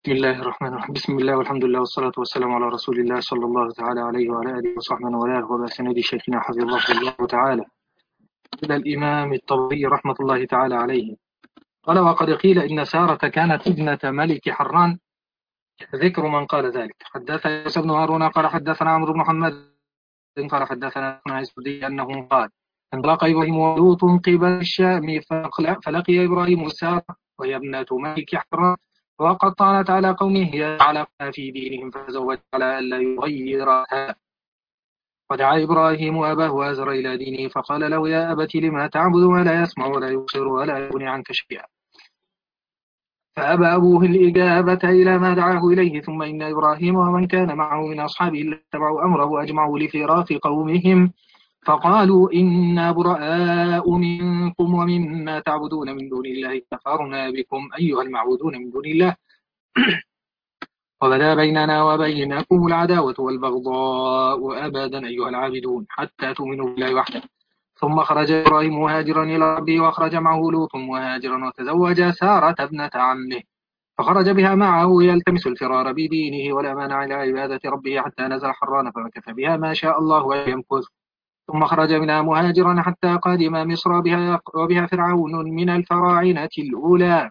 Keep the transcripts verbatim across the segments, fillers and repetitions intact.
بسم الله الرحمن الرحيم. بسم الله والحمد لله والصلاة والسلام على رسول الله صلى الله تعالى عليه وعلى آله وصحبه من والاه، وبسند شيخنا حفظه الله تعالى إلى الإمام الطبري رحمة الله تعالى عليه. قال: وقد قيل إن سارة كانت ابنة ملك حران. ذكر من قال ذلك: حدثنا موسى بن هارون قال حدثنا عمرو بن محمد قال حدثنا ابن عيسى أنه قال: انطلق إبراهيم ولوط قبل الشام فلقي إبراهيم سارة وهي ابنة ملك حران، وقد طعنت على قومه يعلقنا في دينهم فزوج على ألا يغيرها. ودعا إبراهيم أباه آزر إلى دينه فقال له: يا أبت لما تعبد ما لا يسمع ولا يبصر ولا يغني عنك شيئا. فأبى أبوه الإجابة إلى ما دعاه إليه. ثم إن إبراهيم ومن كان معه من أصحابه الذين اتبعوا أمره وأجمعوا لفراق قومهم فقالوا: إنا براء منكم ومما تعبدون من دون الله كفرنا بكم أيها المعبودون من دون الله وبدا بيننا وبينكم العداوة والبغضاء أبدا أيها العابدون حتى تؤمنوا بالله وحده. ثم خرج إبراهيم مهاجرا إلى ربه، وأخرج معه لوط مهاجرا، وتزوج سارة ابنة عمه، فخرج بها معه يلتمس الفرار بدينه والأمان على عبادة ربه حتى نزل حران فمكث بها ما شاء الله أن يمكث. ثم خرج منها مهاجرا حتى قدم مصر بها وبها فرعون من الفراعنة الأولى.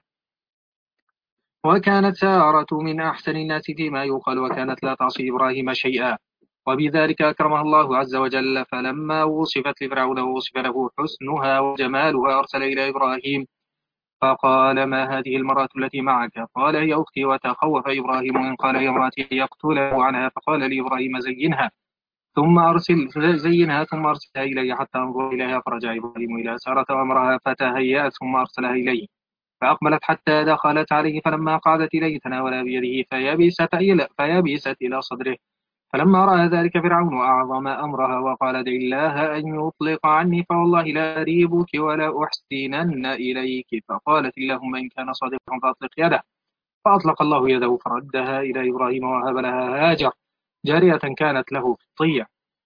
وكانت سارة من أحسن الناس فيما يقال، وكانت لا تعصي إبراهيم شيئا، وبذلك أكرمها الله عز وجل. فلما وصفت لفرعون ووصف له حسنها وجمالها أرسل إلى إبراهيم فقال: ما هذه المرأة التي معك؟ قال: هي أختي. وتخوف إبراهيم إن قال هي امرأتي يقتله عنها، فقال لإبراهيم: زينها ثم أرسل زينها ثم أرسلها إلي حتى أنظر إليها. فرجع إبراهيم إلى سارة وأمرها فتهيأت ثم أرسلها إليه، فأقبلت حتى دخلت عليه، فلما قعدت إليه تناولها بيده فيبست إلى, فيبست إلى صدره. فلما رأى ذلك فرعون أعظم أمرها وقال: ادع الله أن يطلق عني فوالله لا أريبك ولا أحسنن إليك. فقالت: اللهم إن كان صادقا فأطلق يده. فأطلق الله يده فردها إلى إبراهيم ووهب لها هاجر جارية كانت له في الطيع.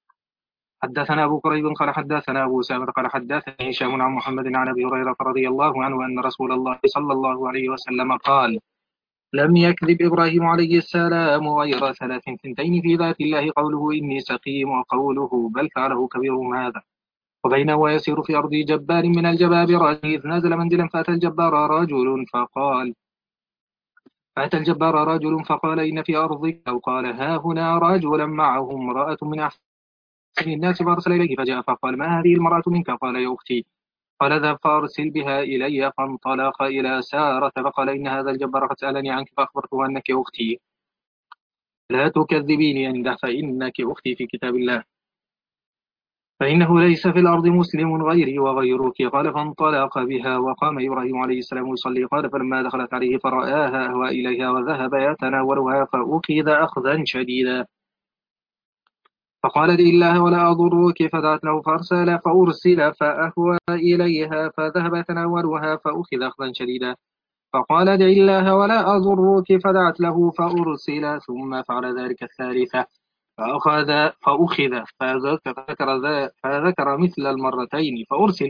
حدثنا أبو كريب قال حدثنا أبو أسامة قال حدثني هشام عن محمد عن أبي هريرة رضي الله عنه أن رسول الله صلى الله عليه وسلم قال: لم يكذب إبراهيم عليه السلام غير ثلاث ثنتين في ذات الله: قوله إني سقيم، وقوله بل فعله كبيرهم هذا. وبينه ويسير في أرض جبار من الجبابرة إذ نزل منزلا فأتى الجبار رجل فقال فأتى الجبار رجل فقال: إن في أرضك، أو قال: ها هنا رجلا معه امرأة من أحسن الناس، فأرسل إليه فجاء فقال: ما هذه المرأة منك؟ قال: يا أختي. قال: اذهب فأرسل بها إلي. فانطلق إلى سارة فقال: إن هذا الجبار قد سألني عنك فأخبرته أنك أختي، لا تكذبيني عنده فإنك أختي في كتاب الله، فإنه ليس في الأرض مسلم غيري وغيرك. قال: فانطلق بها. وقام إبراهيم عليه السلام يصلي. قال: فلما دخلت عليه فرآها أهوى إليها وذهب يتناولها فأخذ أخذا شديدا، فقال: ادع الله ولا أضرك. فدعت له فأرسل فأرسل فأهوى إليها فذهب يتناولها فأخذ أخذا شديدا، فقال: ادع الله ولا أضرك. فدعت له فأرسل ثم فعل ذلك الثالثة فأخذ فأخذ فذكر, فذكر مثل المرتين فأرسل.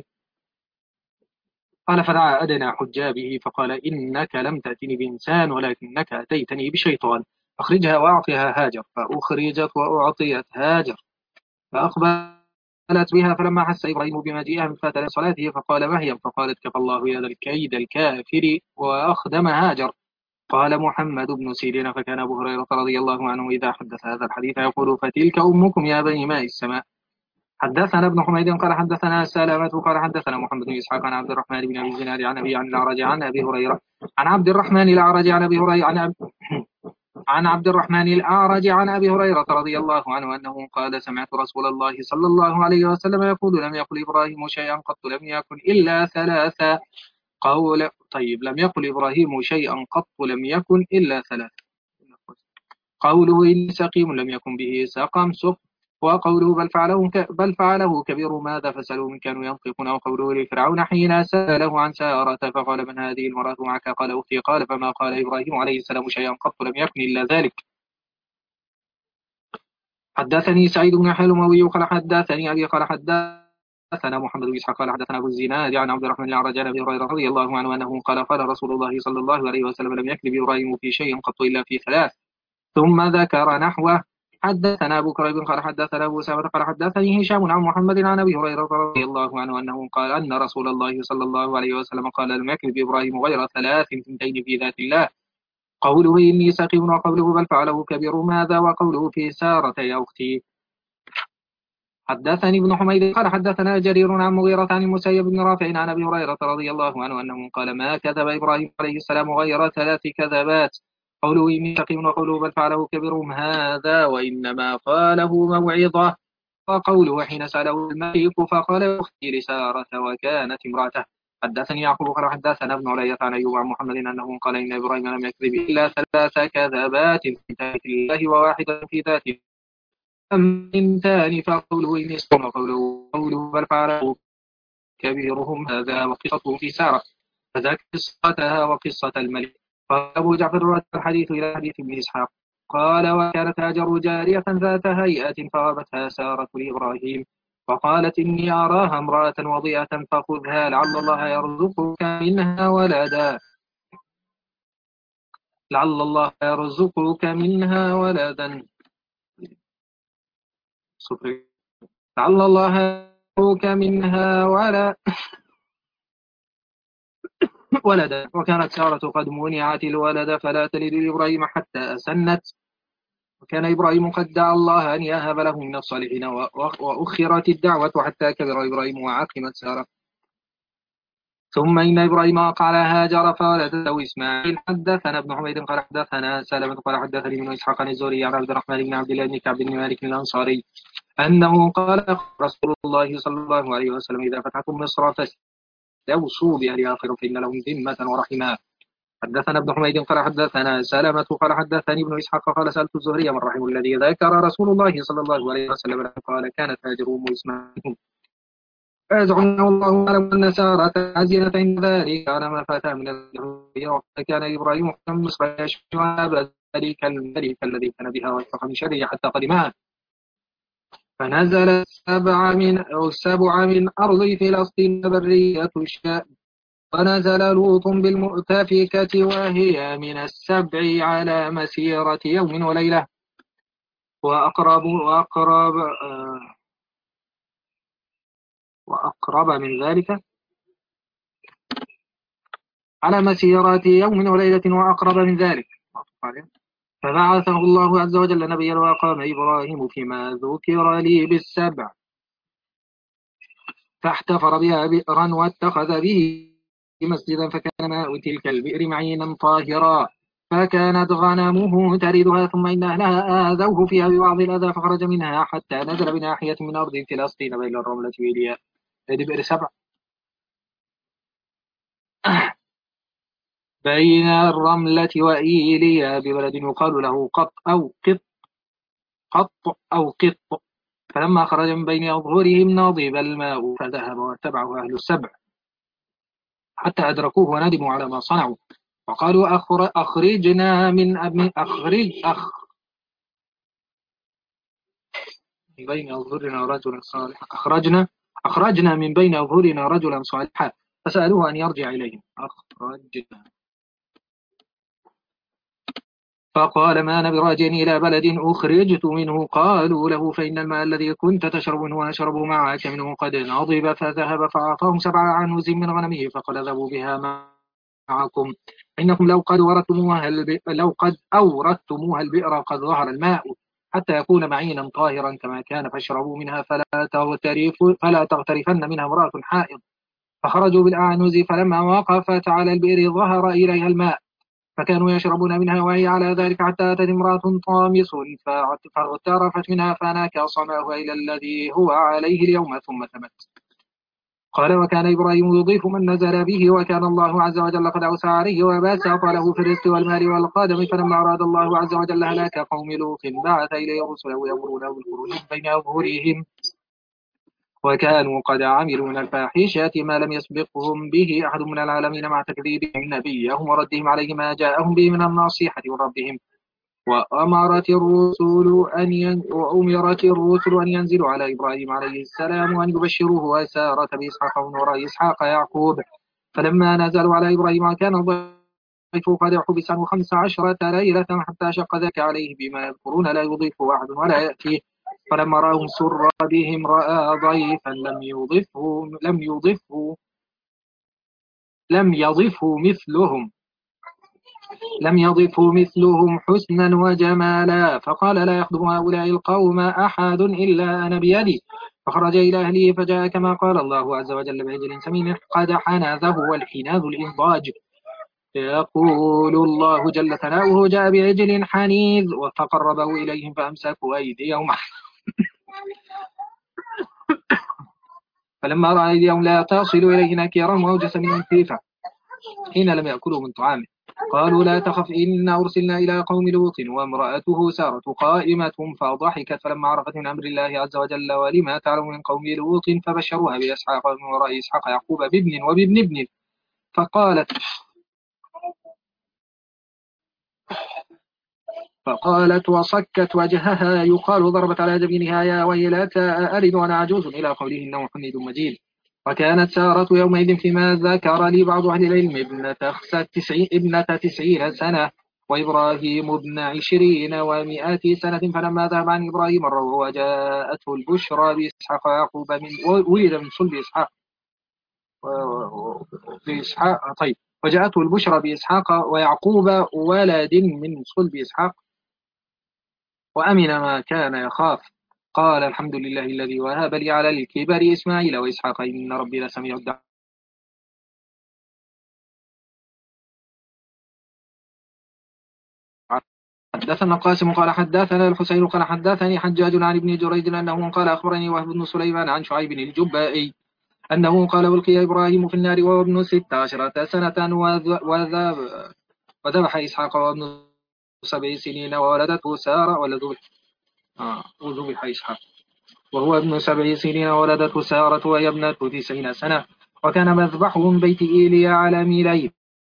قال: فدعا أدنى حجابه فقال: إنك لم تأتني بإنسان ولكنك أتيتني بشيطان، أخرجها وأعطيها هاجر. فأخرجت وأعطيت هاجر فأقبلت بها. فلما حس إبراهيم بمجيئها من فات صلاته فقال: ما هي؟ فقالت: كفى الله يد الكيد الكافر وأخدم هاجر. قال محمد بن سيرين: فكان أبو هريرة رضي الله عنه إذا حدث هذا الحديث يقول: فتلك أمكم يا بني ماء السماء. حدثنا ابن حميد قال حدثنا سلامة قال حدثنا محمد بن إسحاق عن عبد الرحمن بن أبي الزناد عن أبي عن الأعرج عن أبي هريرة عن عبد الرحمن الأعرج عن أبي هريرة عن أبي عن عبد الرحمن الأعرج عن أبي هريرة رضي الله عنه أنه قال: سمعت رسول الله صلى الله عليه وسلم يقول: لم يقل إبراهيم شيئا قط لم يكن إلا ثلاثة. قول طيب لم يقل إبراهيم شيئا قط لم يكن إلا ثلاثة. قوله إني سقيم لم يكن به سقم سق. وقوله بل فعله, بل فعله كبير ماذا فسألوا من كانوا ينطقون. وقوله لفرعون حين سأله عن سارة فقال: من هذه المرأة معك؟ قال: أختي. قال: فما قال إبراهيم عليه السلام شيئا قط لم يكن إلا ذلك. حدثني سعيد بن حلموي قال حدثني أبي قال حدثني حدثنا محمد بن إسحاق قال حدثنا أبو الزناد عن عبد الرحمن الأعرج عن أبي هريرة رضي الله عنه أنه قال قال رسول الله صلى الله عليه وسلم لم يكذب إبراهيم في شيء قط إلا في ثلاث، ثم ذكر نحوه. حدثنا أبو كريب قال حدثنا أبو أسامة قال حدثني هشام عن محمد عن أبي هريرة رضي الله عنه أنه قال أن رسول الله صلى الله عليه وسلم قال لم يكذب إبراهيم غير ثلاث ثنتين في ذات الله، قوله إني سقيم وقوله بل فعله كبير ماذا وقوله في سارة يا أختي. حدثني ابن حميد قال حدثنا جرير عن مغيرة عن المسيب بن رافع عن أبي هريرة رضي الله عنه أنه قال ما كذب إبراهيم عليه السلام غير ثلاث كذبات، قوله إني سقيم وقوله بل فعله كبيرهم هذا وإنما قاله موعظة، وقوله حين سأله الملك فقال أختي لسارة وكانت امرأته. حدثني يعقوب قال حدثنا ابن علية عن أيوب عن محمد أنه قال إن إبراهيم لم يكذب إلا ثلاث كذبات في ذات الله وواحدة في ذاته، أما إنتان فقوله إني سقيم وقوله قوله بل فعله كبيرهم هذا وقصته في سارة، فذاك قصتها وقصة الملك. قال أبو جعفر رد الحديث إلى حديث ابن إسحاق قال وكانت هاجر جارية ذات هيئة فوهبتها سارة لإبراهيم وقالت إني أراها امرأة وضيئة فخذها لعل الله يرزقك منها ولدا لعل الله يرزقك منها ولدا لعل الله يرزقك منها ولا ولدا. وكانت سارة قد منعت الولد فلا تلد لإبراهيم حتى أسنت، وكان إبراهيم قد دعا الله أن يهب له من الصالحين وأخرت الدعوة حتى كبر إبراهيم وعقمت سارة. ثم إن إبراهيم وقع على هاجر فولدت له إسماعيل. حدثنا ابن حميد قال حدثنا سلمة قال حدثني ابن إسحاق عن الزهري عن عبد الرحمن بن عبد الله بن كعب بن مالك الأنصاري أنه قال رسول الله صلى الله عليه وسلم إذا فتحتم مصر فاستوصوا بأهلها خيرا فإن لهم ذمة ورحمة. حدثنا ابن حميد قال حدثنا سلمة قال حدثني ابن إسحاق قال سألت الزهري من رحمه الذي ذكر رسول الله صلى الله عليه وسلم قال كانت هاجر أم إسماعيل فيزعمه الله أعلم أن سارة عزينة عند ذلك على ما فات من الجهودية، فكان إبراهيم من مصر يشفع ذلك الملك الذي كان بها واتقى من شره حتى قدمها، فنزل سبع من أو سبع من أرض فلسطين برية الشام، ونزل لوط بالمؤتفكة وهي من السبع على مسيرة يوم وليلة، وأقرب وأقرب آه وأقرب من ذلك على مسيرة يوم وليلة وأقرب من ذلك. فبعثه الله عز وجل نبيا وقام إبراهيم فيما ذكر لي بالسبع فاحتفر بها بئرا واتخذ به مسجدا، فكان ماء تلك البئر معينا طاهرا، فكانت غنمه تردها، ثم إن أهلها آذوه فيها ببعض الأذى فخرج منها حتى نزل بناحية من أرض فلسطين بين الرملة وإيليا. هذه بئر سبع بين الرملة وإيليا ببلد يقال له قط أو قط قط أو قط. فلما خرج من بين أظهرهم نضب الماء فذهب واتبعه أهل السبع حتى أدركوه وندموا على ما صنعوا، وقالوا أخرجنا من أبن أخرج أخ من بين أظهرنا رجلا صالحا أخرجنا أخرجنا من بين أظهرنا رجلا صالحا فسألوه أن يرجع إليهم أخرجنا فقال ما أنا براجع إلى بلد أخرجت منه. قالوا له فإن الماء الذي كنت تشرب منه ونشربه معك منه قد نضب، فذهب فأعطاهم سبع عنوز من غنمه فقال اذهبوا بها معكم إنكم لو قد وردتموها لو قد أوردتموها البئر قد ظهر الماء حتى يكون معينا طاهرا كما كان فاشربوا منها فلا تغترف فلا تغترفن منها امرأة حائض. فخرجوا بالأعنوز فلما وقفت على البئر ظهر إليها الماء فكانوا يشربون منها وهي على ذلك حتى أتت امرأة طامس فاغترفت منها فنكص ماؤها إلى الذي هو عليه اليوم ثم ثبت. قال وكان إبراهيم يضيف من نزل به، وكان الله عز وجل قد أوسع عليه وباسط له في الرزق والمال والقدم، فلما أراد الله عز وجل هلاك قوم لوط بعث إليه رسله يأمرونه بالخروج بين أظهرهم، وكانوا قد عملوا من الفاحشة ما لم يسبقهم به أحد من العالمين مع تكذيبهم نبيهم وردهم عليه ما جاءهم به من النصيحة من ربهم. وأمرت الرسل أن ين... وأمرت الرسل أن ينزلوا على إبراهيم عليه السلام وأن يبشروه وسارة بإسحاق ومن وراء إسحاق يعقوب. فلما نزلوا على إبراهيم كان الضيف قد حبس عنه خمس عشرة ليلة حتى شق ذاك عليه بما يذكرون لا يضيف أحد ولا يأتيه. فلما رأهم سر بهم رأى ضيفا لم يضفه لم يضفه لم يضفه مثلهم لم يضفه مثلهم حسنا وجمالا، فقال لا يخدم هؤلاء القوم أحد إلا أنا بيدي. فخرج إلى أهله فجاء كما قال الله عز وجل بعجل سمين قد حنذه، والحناذ الإنضاج. يقول الله جل ثناؤه جاء بعجل حنيذ فقربه إليهم فأمسكوا أيديهم فلما رأى أيديهم لا تصل إليه نكرا وأوجس منهم خيفة حين لم يأكلوا من طعامه. قالوا لا تخف إنا أرسلنا إلى قوم لوط وامرأته سارة قائمة فضحكت فلما عرفت من أمر الله عز وجل ولما تعلم من قوم لوط فبشروها بإسحاق ومن وراء إسحاق يعقوب بابن وبابن ابن. فقالت فقالت وصكت وجهها يقال ضربت على جبينها يا ويلتا ألد وأنا عجوز إلى قوله إنه حميد مجيد. وكانت سارة يومئذ فيما ذكر لي بعض أهل العلم ابنة تسعين, ابنة تسعين سنة وإبراهيم ابن عشرين ومائة سنة. فلما ذهب عن إبراهيم الروع وجاءته البشرى بإسحاق ويعقوب من ولد من صلب إسحاق بإسحاق طيب وجاءته البشرى بإسحاق ويعقوب ولد من صلب إسحاق وأمن ما كان يخاف. قال الحمد لله الذي وهب لي على الكبر إسماعيل وإسحاق إن ربي لسميع الدعاء. حدثنا القاسم قال حدثنا الحسين قال حدثني حجاج عن ابن جريج أنه قال أخبرني وهب بن سليمان عن شعيب الجبائي أنه قال ألقي إبراهيم في النار وهو ابن ست عشرة سنة وذبح إسحاق وابن سبع سنين وولدته سارة ولده آه وذبح إسحاق وهو ابن سبع سنين وولدته سارة وهي ابنة تسعين سنة. وكان مذبحه من بيت إيليا على ميلين.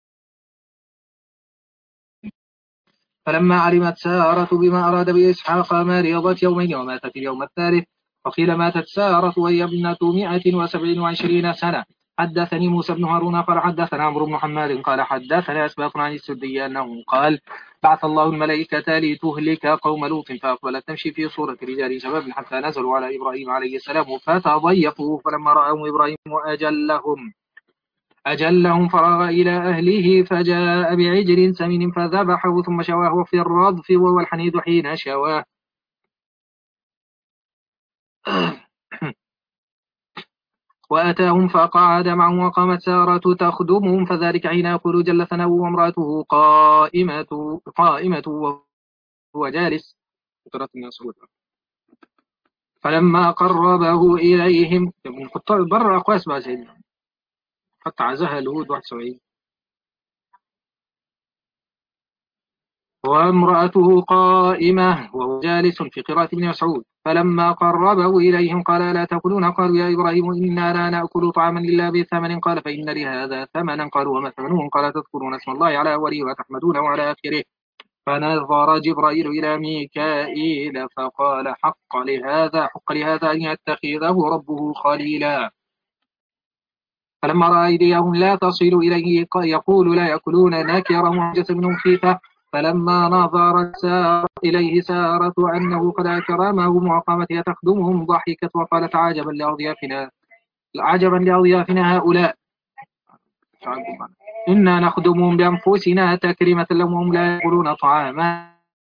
فلما علمت سارة بما أراد بإسحاق مرضت يومين وماتت اليوم الثالث. وقيل ماتت سارة وهي ابنة مائة وسبع وعشرين سنة. حدثني موسى بن هارون قال حدثنا عمرو بن حماد قال حدثنا أسباط عن السدي أنه قال بعث الله الملائكة لتهلك قوم لوط فأقبلت تمشي في صورة رجال شباب حتى نزلوا على إبراهيم عليه السلام فتضيفوا فلما رأوا إبراهيم أجلهم أجلهم فرغ إلى أهله فجاء بعجل سمين فذبحه ثم شواه في الرضف وهو الحنيذ حين شواه. وأتاهم فقعد معهم وقامت سارة تخدمهم فذلك حين يقول جل ثناؤه وامرأته قائمة قائمة وهو جالس. فلما قربه إليهم برا أقواس بقى سيدنا حتى عزها الهود واحد وسبعين وامرأته قائمة وهو جالس في قراءة ابن مسعود. فلما قربه إليهم قال لا تأكلون قالوا يا إبراهيم إنا لا نأكل طعاما إلا بثمن قال فإن لهذا ثمنا قالوا وما ثمنه قال تذكرون اسم الله على أوله وتحمدونه على آخره. فنظر جبرائيل إلى ميكائيل فقال حق لهذا حق لهذا أن يتخذه ربه خليلا. فلما رأى أيديهم لا تصل إليه يقول لا يأكلون نكر وعجز منهم خيفة. فلما نظرت سارة إليه سارة أنه قد أكرمهم وقامت تخدمهم ضحكت وقالت عجبا لأضيافنا عجبا لأضيافنا هؤلاء إنا نخدمهم بأنفسنا تكريمة لهم وهم لا يأكلون طعاما.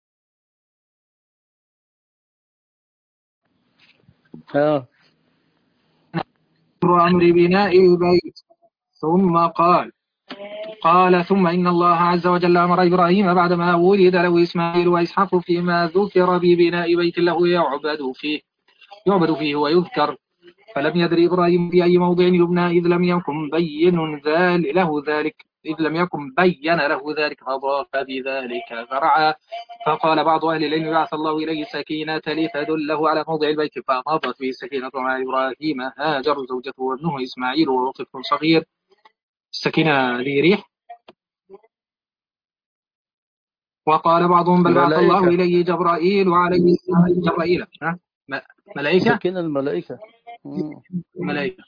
أمر بناء البيت. ثم قال قال ثم إن الله عز وجل أمر إبراهيم بعدما ولد له إسماعيل وإسحاق فيما ذكر ببناء بيت له يعبد فيه يعبد فيه ويذكر. فلم يدري إبراهيم في أي موضع يبنى إذ لم يكن بين له ذلك إذ لم يكن بين له ذلك فضاف بذلك ذرعا. فقال بعض أهل العلم بعث الله إليه سكينة لتدله على موضع البيت فمضت به السكينة مع إبراهيم هاجر زوجته وابنه إسماعيل وهو طفل صغير. السكينة ذي ريح وقال بعضهم بل بعث الله ملائكة. إليه جبرائيل وعليه جبرائيل ها ملائكة سكين الملائكة. مم. ملائكة.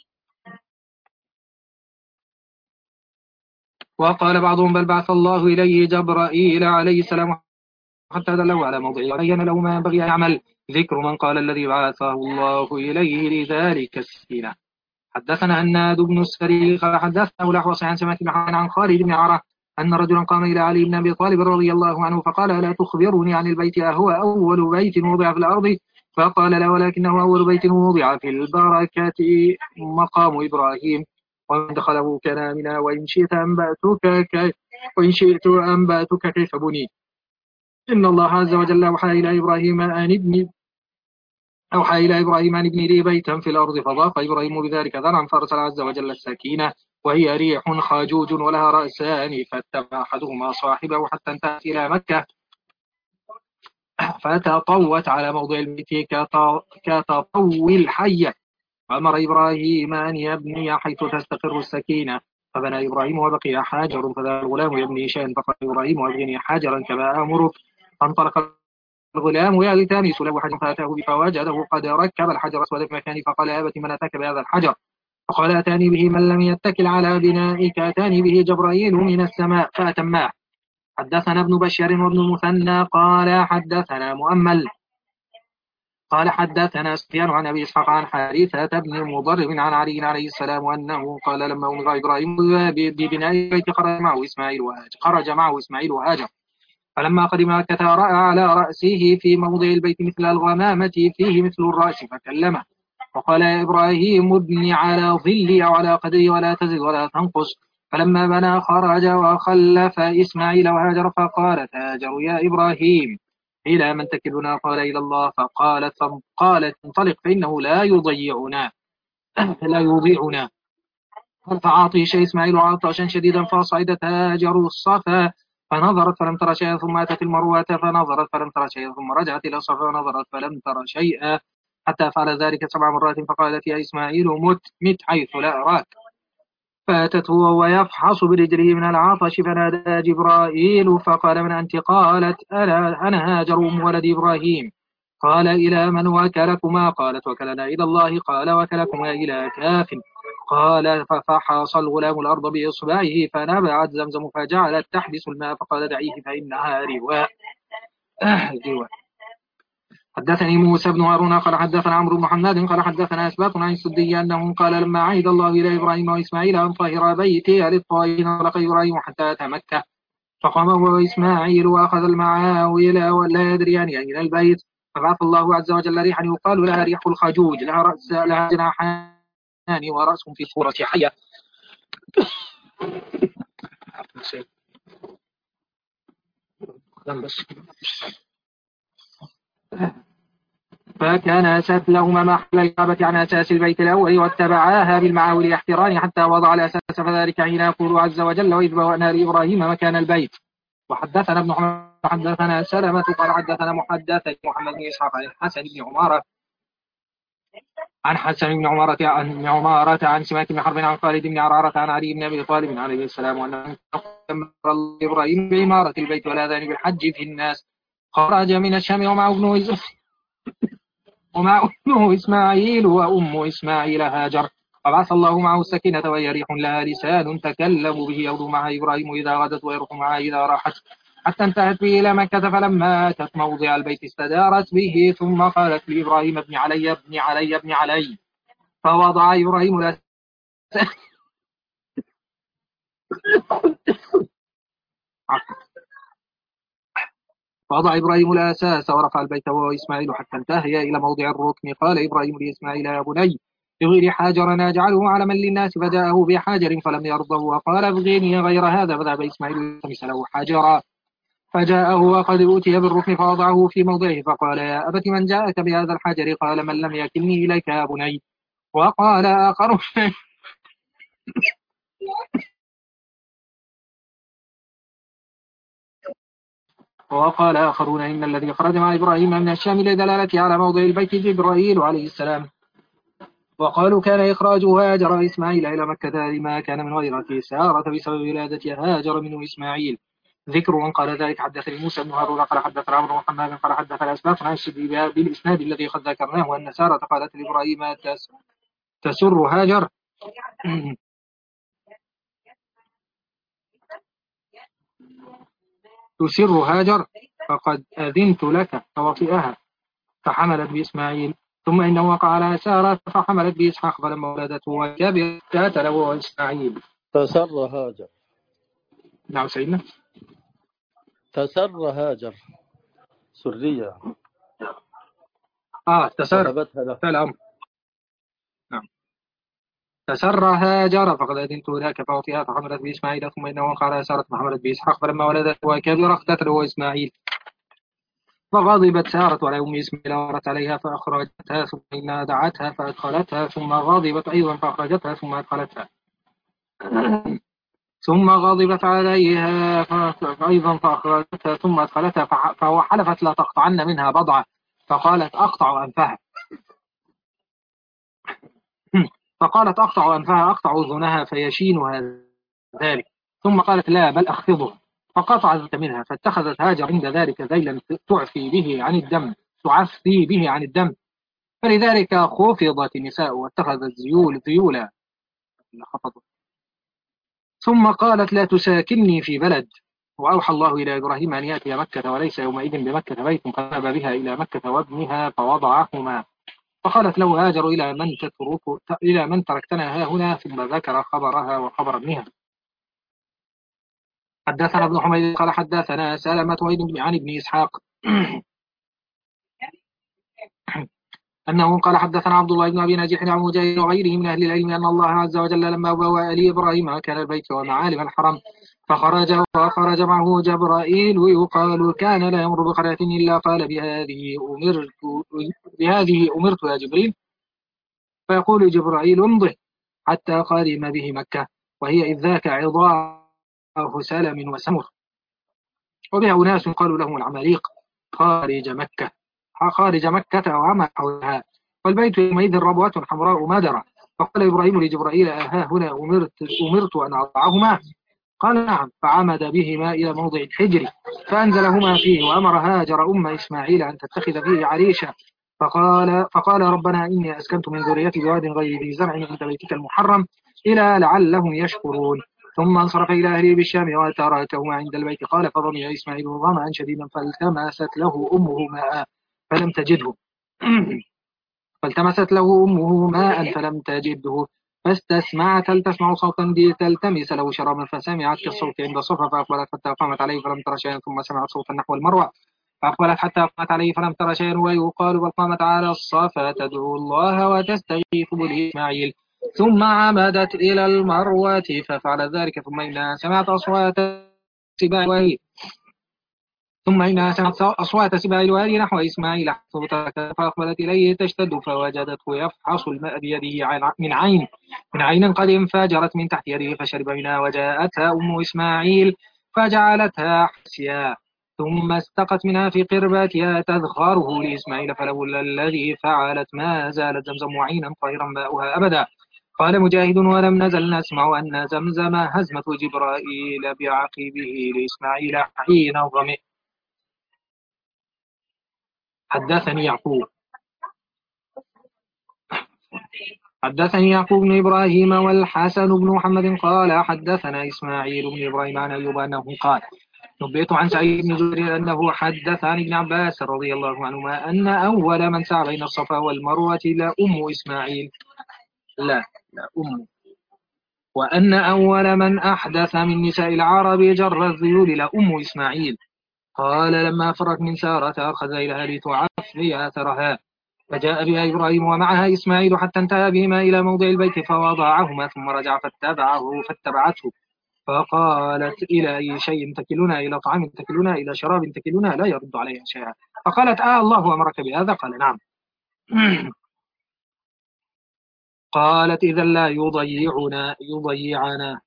وقال بعضهم بل بعث الله إليه جبرائيل عليه السلام حتى دله على موضعه وبين له ما ينبغي أن يعمل. ذكر من قال الذي بعثه الله إليه لذلك السكينة. حدثنا هناد بن السري قال حدثنا الأحوص عن سماك بن حرب عن خالد بن عرة أن رجلا قام إلى علي بن أبي طالب رضي الله عنه فقال ألا تخبرني عن البيت أهو أول بيت وضع في الأرض؟ فقال لا ولكنه أول بيت وضع في البركة مقام إبراهيم ومن دخله كان آمنا وإن شئت أنبأتك كيف وإن شئت أنبأتك كيف بني. إن الله عز وجل أوحى إلى إبراهيم أن ابني أوحى إلى إبراهيم أن ابني لي بيتا في الأرض فضاق إبراهيم بذلك ذرعا فأرسل عز وجل السكينة وهي ريح خاجوج ولها رأسان فاتبع أحدهما صاحبه حتى انتهت إلى مكة فتطوت على موضع البيت كتطوي الحية فأمر إبراهيم أن يبني حيث تستقر السكينة فبنى إبراهيم وبقي حاجر فذا الغلام يبني شيئا فقال إبراهيم وابني حاجرا كما أمرك فانطلق الغلام يلتمس له حجرا فأتاه فوجده قد ركب الحجر أسود في مكانه فقال يا أبت من أتاك بهذا الحجر؟ فقال أتاني به من لم يتكل على بنائك أتاني به جبرائيل من السماء فأتماه. حدثنا ابن بشير وابن المثنى قال حدثنا مؤمل قال حدثنا سفيان عن أبي إسحاق عن حارثة بن مضرب عن علي عليه السلام أنه قال لما أمر إبراهيم ببناء البيت خرج معه إسماعيل وهاجر خرج معه إسماعيل وهاجر فلما قدم مكة رأى على رأسه في موضع البيت مثل الغمامة فيه مثل الرأس فكلمه وقال يا إبراهيم ابني على ظلي أو على قدري ولا تزد ولا تنقص. فلما بنى خرج وخلف إسماعيل وهاجر فقالت هاجر يا إبراهيم إلى من تكلنا؟ قال إلى الله. فقالت قالت انطلق فإنه لا يضيعنا لا يضيعنا. فعاطش إسماعيل عطشا شديدا فصعدت هاجر الصفا فنظرت فلم ترى شيئا ثم أتت المروة فنظرت فلم ترى شيئا ثم رجعت إلى الصفا فنظرت فلم ترى شيئا حتى فعل ذلك سبع مرات فقالت يا إسماعيل مت مت حيث لا أراك. فأتته وهو يفحص برجله من العطش فنادى جبرائيل فقال من أنت؟ قالت أنا, أنا هاجر أم ولد إبراهيم. قال إلى من وكلكما؟ قالت وكلنا إلى الله. قال وكلكما إلى كاف. قال ففحص الغلام الأرض بإصبعه فنبعت زمزم فجعلت تحبس الماء فقال دعيه فإنها رواء. رواء. حدثني موسى بن هارون قال حدثنا عمرو بن محمد قال حدثنا أسباط عن السدي أنه قال لما عهد الله إلى إبراهيم وإسماعيل أن طهر بيتي للطائفين انطلق إبراهيم حتى أتى مكة فقام هو وإسماعيل وأخذ المعاول ولا يدريان أين البيت فبعث الله عز وجل ريحا يقال لها ريح الخجوج لها رأس لها جناحان ورأس في صورة حية. فكان أساس لهما محل الكعبة عن أساس البيت الأول واتبعاها بالمعاول يحفران حتى وضع الأساس فذلك حين يقول عز وجل وإذ بوأنا لإبراهيم مكان البيت. وحدثنا ابن محمد حدثنا سلمة قال حدثنا محدث محمد بن إسحاق عن حسن بن عمارة عن حسن بن عمارة عن عمارة عن سماك بن حرب عن خالد بن عرارة عن علي بن أبي طالب عليه السلام وأنه أمر إبراهيم بعمارة البيت والآذان بالحج في الناس خرج من الشام ومعه ابنه ومع أمه إسماعيل وأم إسماعيل هاجر فبعث الله معه السكينة وهي ريح لها لسان تكلم به يغدو معها إبراهيم إذا غدت ويروح معها إذا راحت حتى انتهت به إلى مكة فلما أتت موضع البيت استدارت به ثم قالت لإبراهيم ابن علي ابن علي ابن علي فوضع إبراهيم الأساس فوضع إبراهيم الأساس ورفع البيت وهو إسماعيل حتى انتهي إلى موضع الركن. قال إبراهيم لإسماعيل يا بني بغير حاجر نجعله علما للناس فجاءه بحاجر فلم يرضه وقال ابغيني غير هذا فذهب إسماعيل يلتمس له حجرا فجاءه وقد أوتي بالركن فوضعه في موضعه فقال يا أبت من جاءك بهذا الحجر؟ قال من لم يكلني إليك يا بني. وقال آخر وقال آخرون إن الذي خرج مع إبراهيم من الشام لدلالته على موضع البيت جبرائيل عليه السلام. وقالوا كان إخراج هاجر وإسماعيل إلى مكة لما كان من غيرة سارة بسبب ولادة هاجر منه إسماعيل ذكر من قال ذلك حدثني موسى بن هارون قال حدثنا عمرو بن محمد قال حدثنا أسباط عن الشدي بالإسناد الذي قد ذكرناه وأن سارة قالت لإبراهيم تسر هاجر تسر هاجر فقد أذنت لك فوطئها فحملت بإسماعيل ثم إنه وقع على سارة فحملت بإسحاق فلما ولدته وكبرت له إسماعيل. تسر هاجر. نعم سيدنا. تسر هاجر سرية. آه تسر وهبتها له. فعل أمر. نعم. تسر هاجر فقد أذنت لك فوطئها فحملت بإسماعيل ثم إنه وقع على سارة فحملت بإسحاق فلما ولدته وكبرت له إسماعيل فغضبت سارة على أم إسماعيل وأمرت عليها فأخرجتها ثم إنها دعتها فأدخلتها ثم غضبت أيضا فأخرجتها ثم أدخلتها ثم غضبت عليها أيضا فأخرجتها ثم أدخلتها فحلفت لا تقطعن منها بضعة فقالت أقطع أنفها فقالت أقطع أنفها أقطع أذنها فيشينها ذلك ثم قالت لا بل أخفضها فقطعت منها فاتخذت هاجر عند ذلك ذيلا تعفي به عن الدم تعفي به عن الدم فلذلك خفضت النساء واتخذت زيول ذيولا ثم قالت لا تساكنني في بلد وأوحى الله إلى إبراهيم أن يأتي مكة وليس يومئذ بمكة بيت فذهب بها إلى مكة وابنها فوضعهما فقالت له هاجر إلى من تترك إلى من تركتنا ها هنا ثم ذكر خبرها وخبر ابنها. حدثنا ابن حميد قال حدثنا سلمة عن ابن إسحاق أنه قال حدثنا عبد الله بن أبي نجيح عن مجاهد وغيره من أهل العلم أن الله عز وجل لما بوأ لإبراهيم مكان البيت ومعالم الحرم فخرج وخرج معه جبرائيل ويقال كان لا يمر بقرية إلا قال بهذه أمرت بهذه أمرت يا جبريل فيقول جبرائيل امضه حتى قادم به مكة وهي إذ ذاك عضاء سلم وسمر وبها أناس قالوا لهم العماليق خارج مكة خارج مكة وما حولها والبيت يومئذ ربوة حمراء مادرة فقال إبراهيم لجبرائيل أها هنا أمرت, أمرت أن أضعهما قال نعم فعمد بهما إلى موضع الحجر فأنزلهما فيه وأمر هاجر أم إسماعيل أن تتخذ فيه عريشا فقال, فقال ربنا إني أسكنت من ذريتي بواد غير ذي زرع عند بيتك المحرم إلى لعلهم يشكرون ثم انصرف إلى أهله بالشام وتركهما عند البيت قال فضمع إسماعيل ظمأ شديدا فالتمست له أمه ماء فلم تجده فالتمست له أمه ماء فلم تجده فاستسمعت هل تسمع صوتا تلتمس له شرابا فسمعت كالصوت عند صفا فأقبلت حتى قامت عليه فلم تر شيئا ثم سمعت صوتا نحو المروة فأقبلت حتى قامت عليه فلم تر شيئا ويقال بل قامت على الصفا تدعو الله وتستغيث به إسماعيل ثم عمدت إلى المروة ففعل ذلك ثم إنها سمعت أصوات سباع الوادي ثم إنها سمعت أصوات سباع الوادي نحو إسماعيل فأقبلت إليه تشتد فوجدته يفحص الماء بيده من عين من عين قد انفجرت من تحت يده فشرب منها وجاءتها أم إسماعيل فجعلتها حسيا ثم استقت منها في قربتها تذخره لإسماعيل فلولا الذي فعلت ما زالت زمزم عينا طيرا ماؤها أبدا. قال مجاهد ولم نزل نسمع أن زمزم هزمة جبرائيل بعقبه لإسماعيل حين ظمئ. حدثني يعقوب حدثني يعقوب بن إبراهيم والحسن بن محمد قال حدثنا إسماعيل بن إبراهيم عن أيوب أنه قال نبئت عن سعيد بن جبير أنه حدث عن ابن عباس رضي الله عنهما أن أول من سعى بين الصفا والمروة لأم إسماعيل لا لا أم وأن أول من أحدث من نساء العرب جر الذيول لأم إسماعيل. قال لما فرت من سارة أخذ إليها لتعفي أثرها فجاء بها إبراهيم ومعها إسماعيل حتى انتهى بهما إلى موضع البيت فوضعهما ثم رجع فاتبعه فاتبعته فقالت إلى أي شيء تكلنا إلى طعام تكلنا إلى شراب تكلنا لا يرد عليها شيئا فقالت آه الله أمرك بهذا قال نعم. قالت إذا لا يضيعنا يضيعنا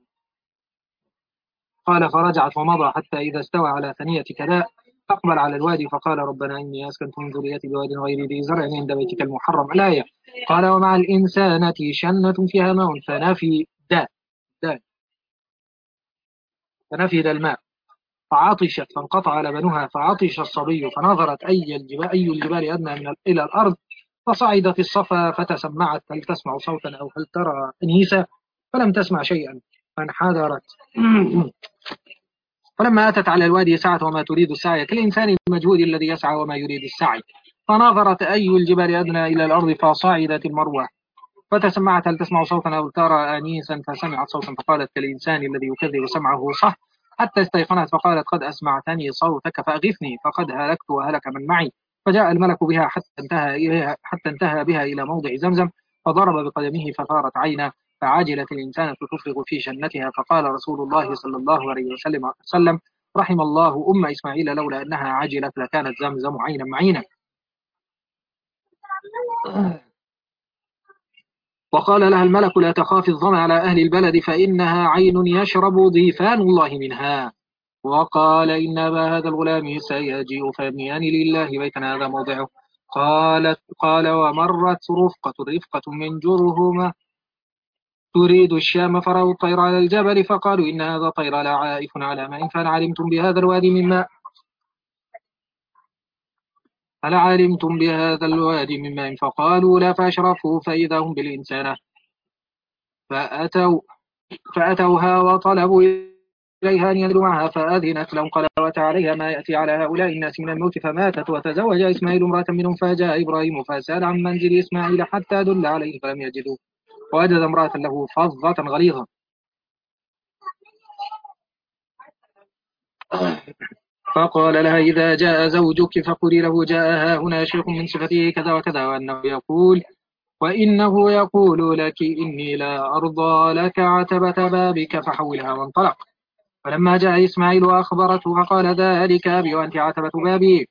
قال فرجعت ومضى حتى إذا استوى على ثنية كذا أقبل على الوادي فقال ربنا إني أسكنت من ذريتي بواد غير ذي زرع عند بيتك المحرم الآية. قال ومع الإنسانة شنة فيها ماء فنفي دا دا فنفد الماء فعطشت فانقطع لبنها، فعطش الصبي فنظرت أي الجبال, أي الجبال أدنى من إلى الأرض، فصعدت الصفا فتسمعت هل تسمع صوتا أو هل ترى أنيسا، فلم تسمع شيئا فانحدرت. فلما أتت على الوادي سعت وما تريد السعي كالإنسان المجهود الذي يسعى وما يريد السعي، فنظرت أي الجبال أدنى إلى الأرض فصعدت المروة فتسمعت هل تسمع صوتا أو ترى أنيسا، فسمعت صوتا فقالت كالإنسان الذي يكذب سمعه صح، حتى استيقنت فقالت قد أسمعتني صوتك فأغثني فقد هلكت وهلك من معي. فجاء الملك بها حتى انتهى إليها حتى انتهى بها إلى موضع زمزم، فضرب بقدمه فثارت عينا، فعجلت الإنسانة تفرغ في جنتها. فقال رسول الله صلى الله عليه وسلم وسلم رحم الله أم إسماعيل لولا أنها عجلت لكانت زمزم عينا معينا. وقال لها الملك لا تخافي الظمأ على أهل البلد فإنها عين يشرب ضيفان الله منها. وقال إن أبا هذا الغلام سيجيء فيبنيان لله بيتا هذا موضعه. قالت قال ومرت رفقة رفقة من جرهم تريد الشام فرأوا الطير على الجبل فقالوا إن هذا طير لعائف على ماء فهل علمتم بهذا الوادي من ماء هل علمتم بهذا الوادي من ماء فقالوا لا، فأشرفوا فإذا هم بالإنسانة فأتوا فأتوها وطلبوا إليها أن ينزلوا معها فأذنت لهم. قال وأتى عليها ما يأتي على هؤلاء الناس من الموت فماتت، وتزوج إسماعيل امرأة منهم فجاء إبراهيم فسأل عن منزل إسماعيل حتى دل عليه فلم يجدوه، ووجد امرأة له فظة غليظة فقال لها إذا جاء زوجك فقولي له جاء ها هنا شيخ من صفته كذا وكذا، وأنه يقول وإنه يقول لك إني لا أرضى لك عتبة بابك فحولها وانطلق. فلما جاء إسماعيل وأخبرته فقال ذلك أبي وأنت عتبة بابي،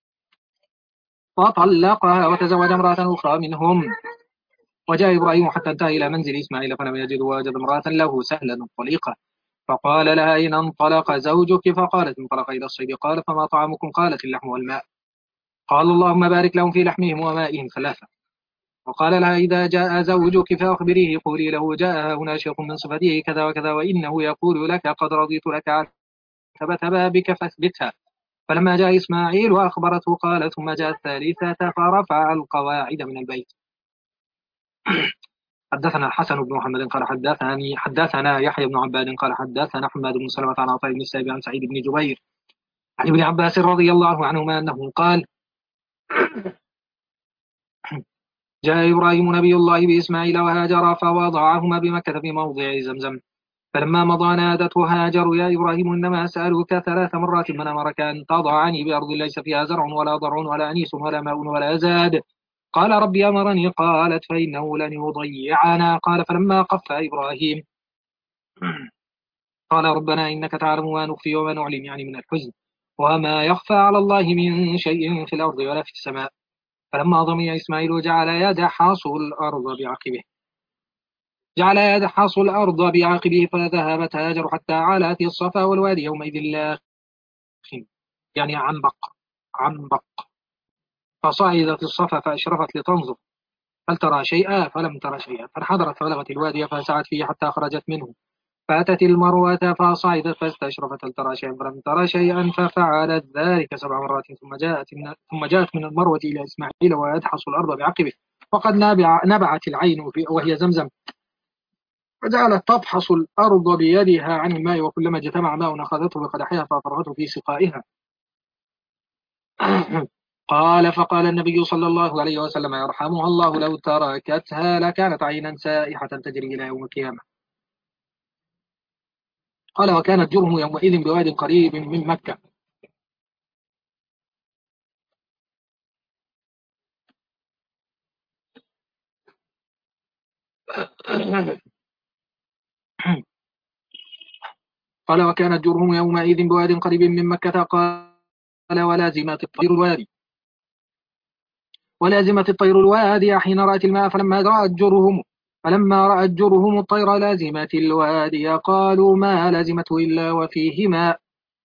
فطلقها وتزوج امرأة أخرى منهم. وجاء إبراهيم حتى انتهى إلى منزل إسماعيل فلم يجد، ووجد امرأة له سهلا طليقة فقال لها أين انطلق زوجك؟ فقالت انطلق إلى الصيد. قال فما طعامكم؟ قالت اللحم والماء. قال اللهم بارك لهم في لحمهم ومائهم ثلاثة. وقال لها إذا جاء زوجك فأخبريه قولي له جاء هنا شيخ من صفته كذا وكذا، وإنه يقول لك قد رضيت لك عتبة بابك فاثبتها. فلما جاء إسماعيل وأخبرته قال ثم جاء الثالثة فرفع القواعد من البيت. حدثنا الحسن بن محمد قال حدثني حدثنا يحيى بن عباد قال حدثنا حماد بن سلمة عن عطاء بن السائب عن سعيد بن جبير عن ابن عباس رضي الله عنهما أنه قال جاء إبراهيم نبي الله بإسماعيل وهاجر فوضعهما بمكة في موضع زمزم. فلما مضى نادته هاجر يا إبراهيم إنما أسألك ثلاث مرات من أمرك أن تضعني بأرض ليس فيها زرع ولا ضرع ولا أنيس ولا ماء ولا زاد. قال ربي أمرني. قالت فإنه لن يضيعنا. قال فلما قف إبراهيم قال ربنا إنك تعلم ما نخفي وما نعلن، يعني من الحزن، وما يخفى على الله من شيء في الأرض ولا في السماء. فلما ضمي إسماعيل جعل يدحص الأرض بعقبه جعل يدحص الأرض بعقبه فذهبت هاجر حتى علت الصفا والوادي يومئذ لا يعني عنبق عنبق فصعدت الصفا فأشرفت لتنظر هل ترى شيئا فلم ترى شيئا، فانحدرت فبلغت الوادي فسعت فيه حتى خرجت منه فأتت المروة فصعدت فاستشرفت هل ترى شيئا فلم ترى شيئا، ففعلت ذلك سبع مرات ثم جاءت من ثم جاءت من المروة إلى إسماعيل ويدحص الأرض بعقبه وقد نبع نبعت العين وهي زمزم، فجعلت تفحص الأرض بيدها عن الماء، وكلما اجتمع ماء أخذته بقدحها فأفرغته في سقائها. قال فقال النبي صلى الله عليه وسلم يرحمها الله لو تركتها لكانت عينا سائحة تجري إلى يوم القيامة. قال وكانت جرهم يومئذ بواد قريب من مكة. قال وكانت جرهم يومئذ بواد قريب من مكة. قال ولازمت الطير الوادي ولازمت الطير الوادي حين رأت الماء فلما رأت جرهم فلما رأت جرهم الطير لازمت الوادي قالوا ما لازمته إلا وفيه ماء.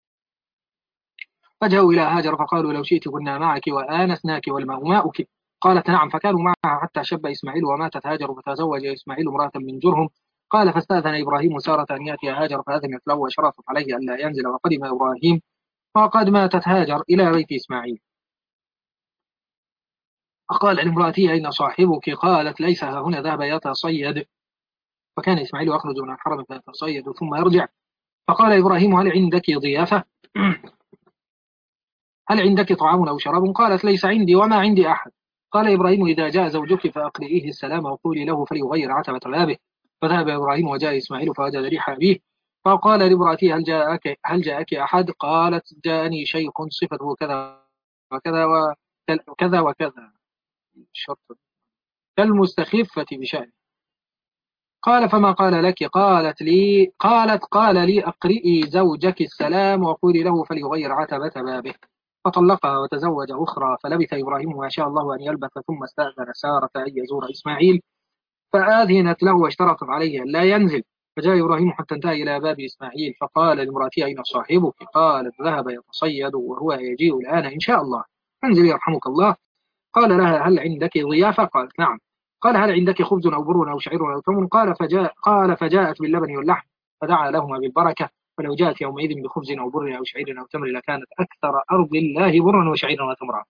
فجاءوا إلى هاجر فقالوا لو شئت كنا معك وآنسناك والماء ماؤك. قالت نعم. فكانوا معها حتى شب إسماعيل وماتت هاجر فتزوج إسماعيل امرأة من جرهم قال فاستأذن إبراهيم سارة أن يأتي هاجر فأذنت له وشرطت عليه ألا ينزل، وقدم إبراهيم وقد ماتت هاجر إلى بيت إسماعيل. فقال لامرأته أين صاحبك؟ قالت ليس ها هنا، ذهب يتصيد. فكان إسماعيل يخرج من الحرم فيتصيد ثم يرجع. فقال إبراهيم هل عندك ضيافة؟ هل عندك طعام أو شراب؟ قالت ليس عندي وما عندي أحد. قال إبراهيم إذا جاء زوجك فأقرئيه السلام وقولي له فليغير عتبة بابه. فذهب إبراهيم وجاء إسماعيل فوجد ريح أبيه. فقال لامرأته هل جاءك هل جاءك أحد؟ قالت جاءني شيخ صفته كذا وكذا وكذا وكذا شرط كالمستخفة بشأن. قال فما قال لك؟ قالت لي قالت قال لي أقرئي زوجك السلام وقولي له فليغير عتبة بابه. فطلقها وتزوج أخرى. فلبث إبراهيم ما شاء الله أن يلبث ثم استأذن سارة أن يزور إسماعيل فآذنت له واشترطت عليه أن لا ينزل. فجاء إبراهيم حتى انتهى إلى باب إسماعيل فقال لامرأته أين صاحبك؟ قالت ذهب يتصيد وهو يجيء الآن إن شاء الله، انزل يرحمك الله. قال لها هل عندك ضيافة؟ قالت نعم. قال هل عندك خبز أو بر أو شعير أو تمر؟ قال فجاء قال فجاءت باللبن واللحم فدعا لهما بالبركة. فلو جاءت يومئذ بخبز أو بر أو شعير أو تمر لكانت أكثر أرض الله برا وشعيرا وتمرا.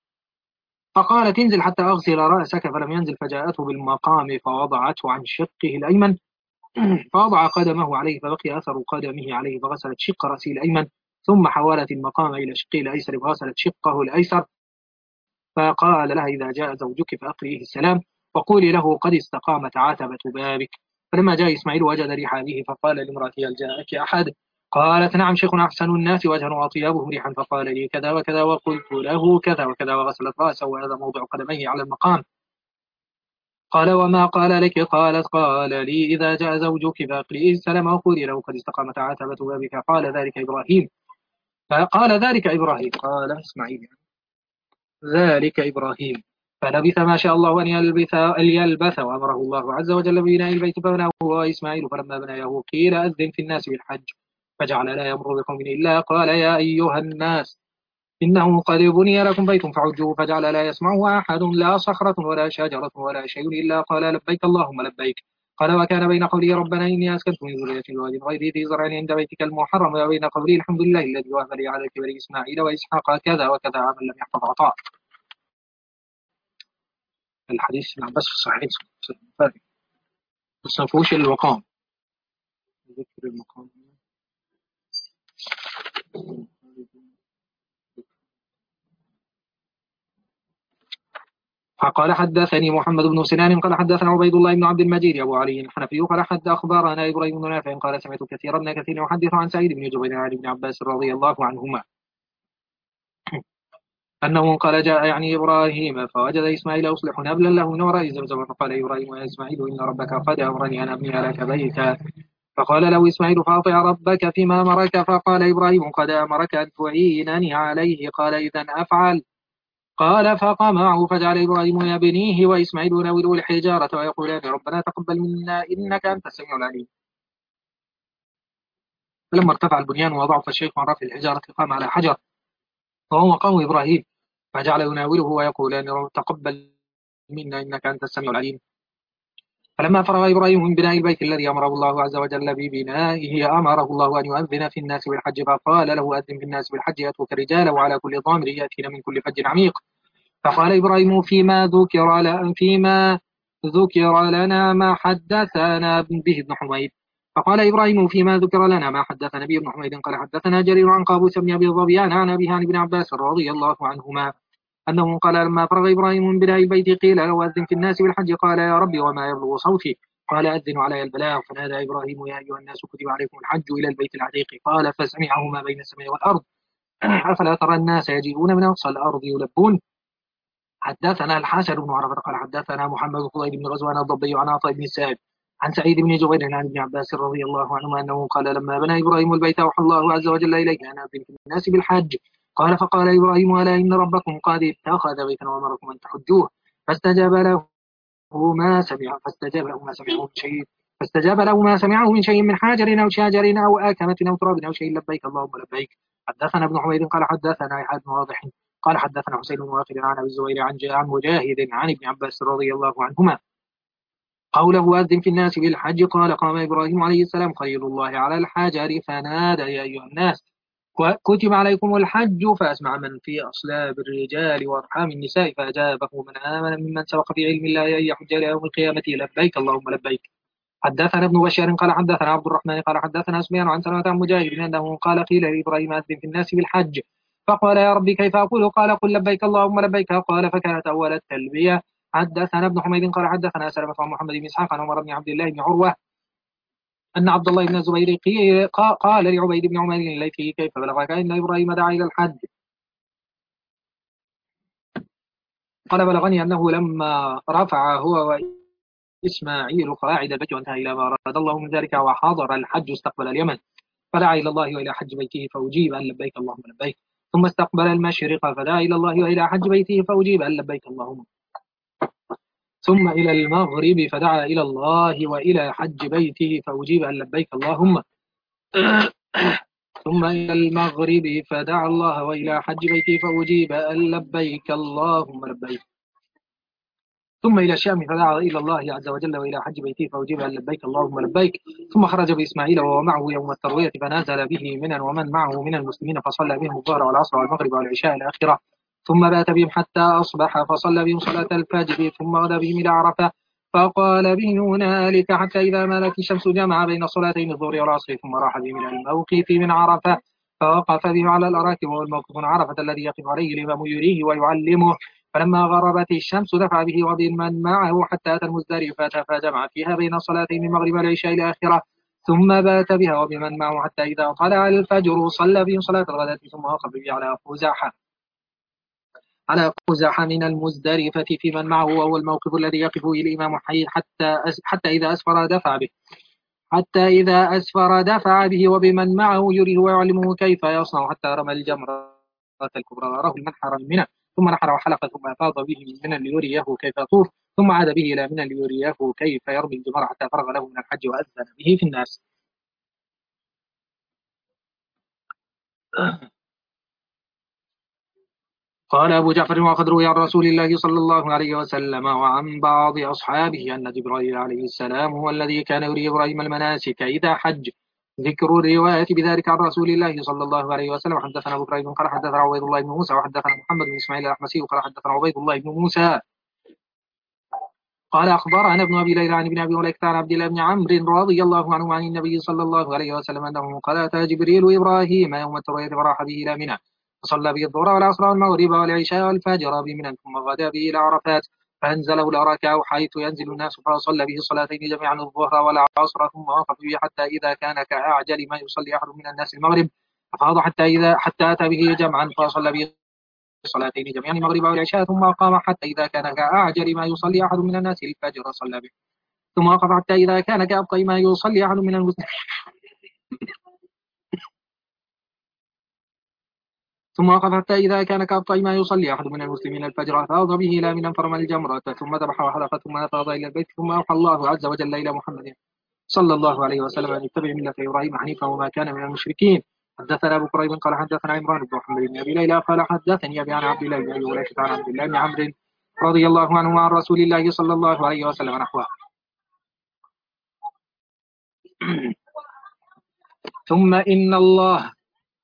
فقالت انزل حتى أغسل رأسك، فلم ينزل. فجاءته بالمقام فوضعته عن شقه الأيمن فوضع قدمه عليه فبقي أثر قدمه عليه، فغسلت شق رأسه الأيمن ثم حولت المقام إلى شقه الأيسر فغسلت شقه الأيسر. فقال لها إذا جاء زوجك فأقرئيه السلام وقولي له قد استقامت عتبة بابك. فلما جاء إسماعيل وجد ريح أبيه فقال لامرأته هل جاءك أحد؟ قالت نعم شيخ أحسن الناس وجها وأطيبهم ريحا. فقال لي كذا وكذا وقلت له كذا وكذا وغسلت رأسه وهذا موضع قدميه على المقام. قال وما قال لك؟ قالت قال لي إذا جاء زوجك فأقرئيه السلام وقولي له قد استقامت عتبة بابك. قال ذلك إبراهيم فقال ذلك إبراهيم قال إسماعيل ذلك إبراهيم فلبث ما شاء الله أن يلبث, أن يلبث وأمره الله عز وجل ببناء البيت فبناه هو وإسماعيل. فلما بناه قيل أذن في الناس بالحج فجعل لا يمر بقوم إلا قال يا أيها الناس إنه قد بني لكم بيت فحجوا. فجعل لا يسمعه أحد لا صخرة ولا شجرة ولا شيء إلا قال لبيك اللهم لبيك. قال وكان بين قولي ربنا إني أسكنت من ذريتي بواد غير ذي زرع عند بيتك المحرم وبين قولي الحمد لله الذي وهب لي على الكبر إسماعيل وإسحاق كذا وكذا عمل لم يحفظ عطاء. الحديث ابن عباس في الصحيح بس ما فيهوش المقام، ذكر المقام. قال حدثني محمد بن سنان قال حدثنا عبيد الله بن عبد المجيد أبو علي الحنفي قال حد أخبرنا إبراهيم بن نافع قال سمعت كثيرا من كثير يحدث عن سعيد بن جبير عن ابن عباس رضي الله عنهما أنه قال جاء يعني إبراهيم فوجد إسماعيل يصلح نبلا له من وراء زمزم فقال إبراهيم يا إسماعيل إن ربك قد أمرني أن أبني لك بيتا. فقال له إسماعيل فأطع ربك فيما أمرك. فقال إبراهيم قد أمرك أن تعينني عليه. قال إذا أفعل. قال فقام معه فجعل إبراهيم يبنيه وإسماعيل يناوله الحجارة ويقولان ربنا تقبل منا إنك أنت السميع العليم. فلما ارتفع البنيان وضعف الشيخ عن رفع الحجارة قام على حجر وهو مقام إبراهيم فجعل يناوله ويقولان تقبل منا إنك أنت السميع العليم. فلما فرغ إبراهيم من بناء البيت الذي أمره الله عز وجل ببنائه أمره الله أن يؤذن في الناس بالحج. فقال له أذن في الناس بالحج يأتوك رجالا وعلى كل ضامر يأتين من كل فج عميق. فقال إبراهيم فيما ذكر فيما ذكر لنا ما حدثنا به ابن حميد. فقال إبراهيم فيما ذكر لنا ما حدثنا به ابن حميد قال حدثنا جرير عن قابوس بن أبي ظبيان عن أبيه عن ابن عباس رضي الله عنهما أنه قال لما فرغ إبراهيم من بناء البيت قيل له أذن في الناس بالحج قال يا ربي وما يبلغ صوتي. قال أذن علي البلاغ. فنادى إبراهيم يا أيها الناس كتب عليكم الحج إلى البيت العتيق. قال فسمعه ما بين السماء والأرض أفلا ترى الناس يجيئون من أقصى الأرض يلبون. حدثنا الحسن بن عرفة قال حدثنا محمد فضيل بن غزوان الضبي عن عطاء بن السائب عن سعيد بن جبير عن ابن عباس رضي الله عنهما أنه قال لما بنى إبراهيم البيت أوحى الله عز وجل إليه أن أذن في الناس بالحج. قال فقال إبراهيم ألا إن ربكم قد اتخذ بيتا وأمركم أن تحجوه. فاستجاب له ما سمع فاستجاب له ما سمعه من شيء فاستجاب له ما سمعه من شيء من حجر أو شجر أو آكمة أو تراب أو شيء لبيك اللهم لبيك. حدثنا ابن حميد قال حدثنا يحيى بن واضح قال حدثنا حسين بن واقد عن أبي الزبير عن عن مجاهد عن ابن عباس رضي الله عنهما قوله وأذن في الناس بالحج قال قام إبراهيم عليه السلام خليل الله على الحجر فنادى يا أيها الناس كتب عليكم الحج فأسمع من في أصلاب الرجال وأرحام النساء فأجابه من آمن ممن سبق في علم الله أن يحج إلى يوم القيامة لبيك اللهم لبيك. حدثنا ابن بشار قال حدثنا عبد الرحمن قال حدثنا سفيان عن سلمة عن مجاهد أنه قال قيل لإبراهيم أذن في الناس بالحج فقال يا ربي كيف أقول قال قل لبيك اللهم لبيك قال فكانت أول التلبية. حدثنا ابن حميد قال حدثنا سلمة عن محمد بن إسحاق عن عمر بن عبد الله بن عروة أن عبد الله بن الزبير قال لعبيد بن عمر الليثي كيف بلغك أن إبراهيم دعا إلى الحج قال بلغني أنه لما رفع هو وإسماعيل قواعد البيت وانتهى إلى ما أراد الله من ذلك وحضر الحج استقبل اليمن فدعا إلى الله وإلى حج بيته فأجيب أن لبيك اللهم لبيك ثم استقبل المشرق فدعا إلى الله وإلى حج بيته فأجيب أن لبيك اللهم ثم إلى المغرب فدعا إلى الله وإلى حج بيته فأجيب أن لبيك اللهم ثم إلى المغرب فدعا الله وإلى حج بيته فأجيب أن لبيك اللهم لبيك ثم إلى الشام فدعا إلى الله عز وجل وإلى حج بيته فأجيب أن لبيك اللهم لبيك ثم خرج بإسماعيل وهو معه يوم التروية فنازل به منا ومن معه من المسلمين فصلى بهم الظهر والعصر والمغرب والعشاء الآخرة ثم بات بهم حتى أصبح فصلى بهم صلاة الفجر ثم غدا بهم إلى عرفة فقال بهم هنالك حتى إذا مالت الشمس جمع بين صلاتين الظهر والعصر ثم راح بهم إلى الموقف من عرفة فوقف بهم على الأراك وهو الموقف من عرفة الذي يقف عليه الإمام يريه ويعلمه فلما غربت الشمس دفع به وبمن معه حتى أتى المزدلفة فجمع فيها بين صلاتين المغرب والعشاء الآخرة ثم بات بها وبمن معه حتى إذا طلع الفجر صلى بهم صلاة الغداة ثم وقف به على قزاحة على قزاحة من المزدلفة في من معه وهو الموقف الذي يقف به الإمام حي حتى حتى إذا أسفر دفع به حتى إذا أسفر دفع به وبمن معه يريه ويعلمه كيف يصنع حتى رمى الجمرة الكبرى وراه المنحر من منى ثم نحر وحلق ثم أفاض به من منى ليريه كيف يطوف ثم عاد به إلى منى ليريه كيف يرمي الجمرة حتى فرغ له من الحج وأذن به في الناس. قال أبو جعفر وقد روي عن رسول الله صلى الله عليه وسلم وعن بعض أصحابه أن جبريل عليه السلام هو الذي كان يري إبراهيم المناسك إذا حج. ذكر الرواية بذلك عن رسول الله صلى الله عليه وسلم. حدثنا أبو كريم قال حدثنا عبيد الله بن موسى وحدثنا محمد بن إسماعيل الأحمسي قال حدثنا عبيد الله بن موسى قال أخبرنا ابن أبي ليلى عن ابن أبي مليكة عن عبد الله بن عمرو رضي الله عنه عن النبي صلى الله عليه وسلم أنه قال أتى جبريل إبراهيم يوم التروية فراح به إلى منى فصلى به الظهر والعصر والمغرب والعشاء والفجر بمنى ثم غدا به إلى عرفات فأنزله الأراك حيث ينزل الناس فصلى به الصلاتين جميعا الظهر والعصر ثم وقف به حتى إذا كان كأعجل ما يصلي أحد من الناس المغرب ففاض حتى إذا حتى أتى به جمعا فصلى به الصلاتين جميعا المغرب والعشاء ثم قام حتى إذا كان كأعجل ما يصلي أحد من الناس الفجر صلى به ثم وقف حتى إذا كان كأبطأ ما يصلي أحد من المسلمين ثم وقف حتى إذا كان كأبطأ ما يصلي أحد من المسلمين الفجر فأفاض به إلى منى فرمى الجمرة ثم ذبح وحلق ثم أفاض إلى البيت ثم أوحى الله عز وجل إلى محمد صلى الله عليه وسلم أن يتبع ملة إبراهيم حنيفا وما كان من المشركين. حدثنا أبو كريب قال حدثنا عمران بن محمد بن أبي ليلى قال حدثني أبي عن عبد الله بن أبي هريرة عن عبد الله بن عمرو رضي الله عنه وعن رسول الله صلى الله عليه وسلم نحوه. ثم إن الله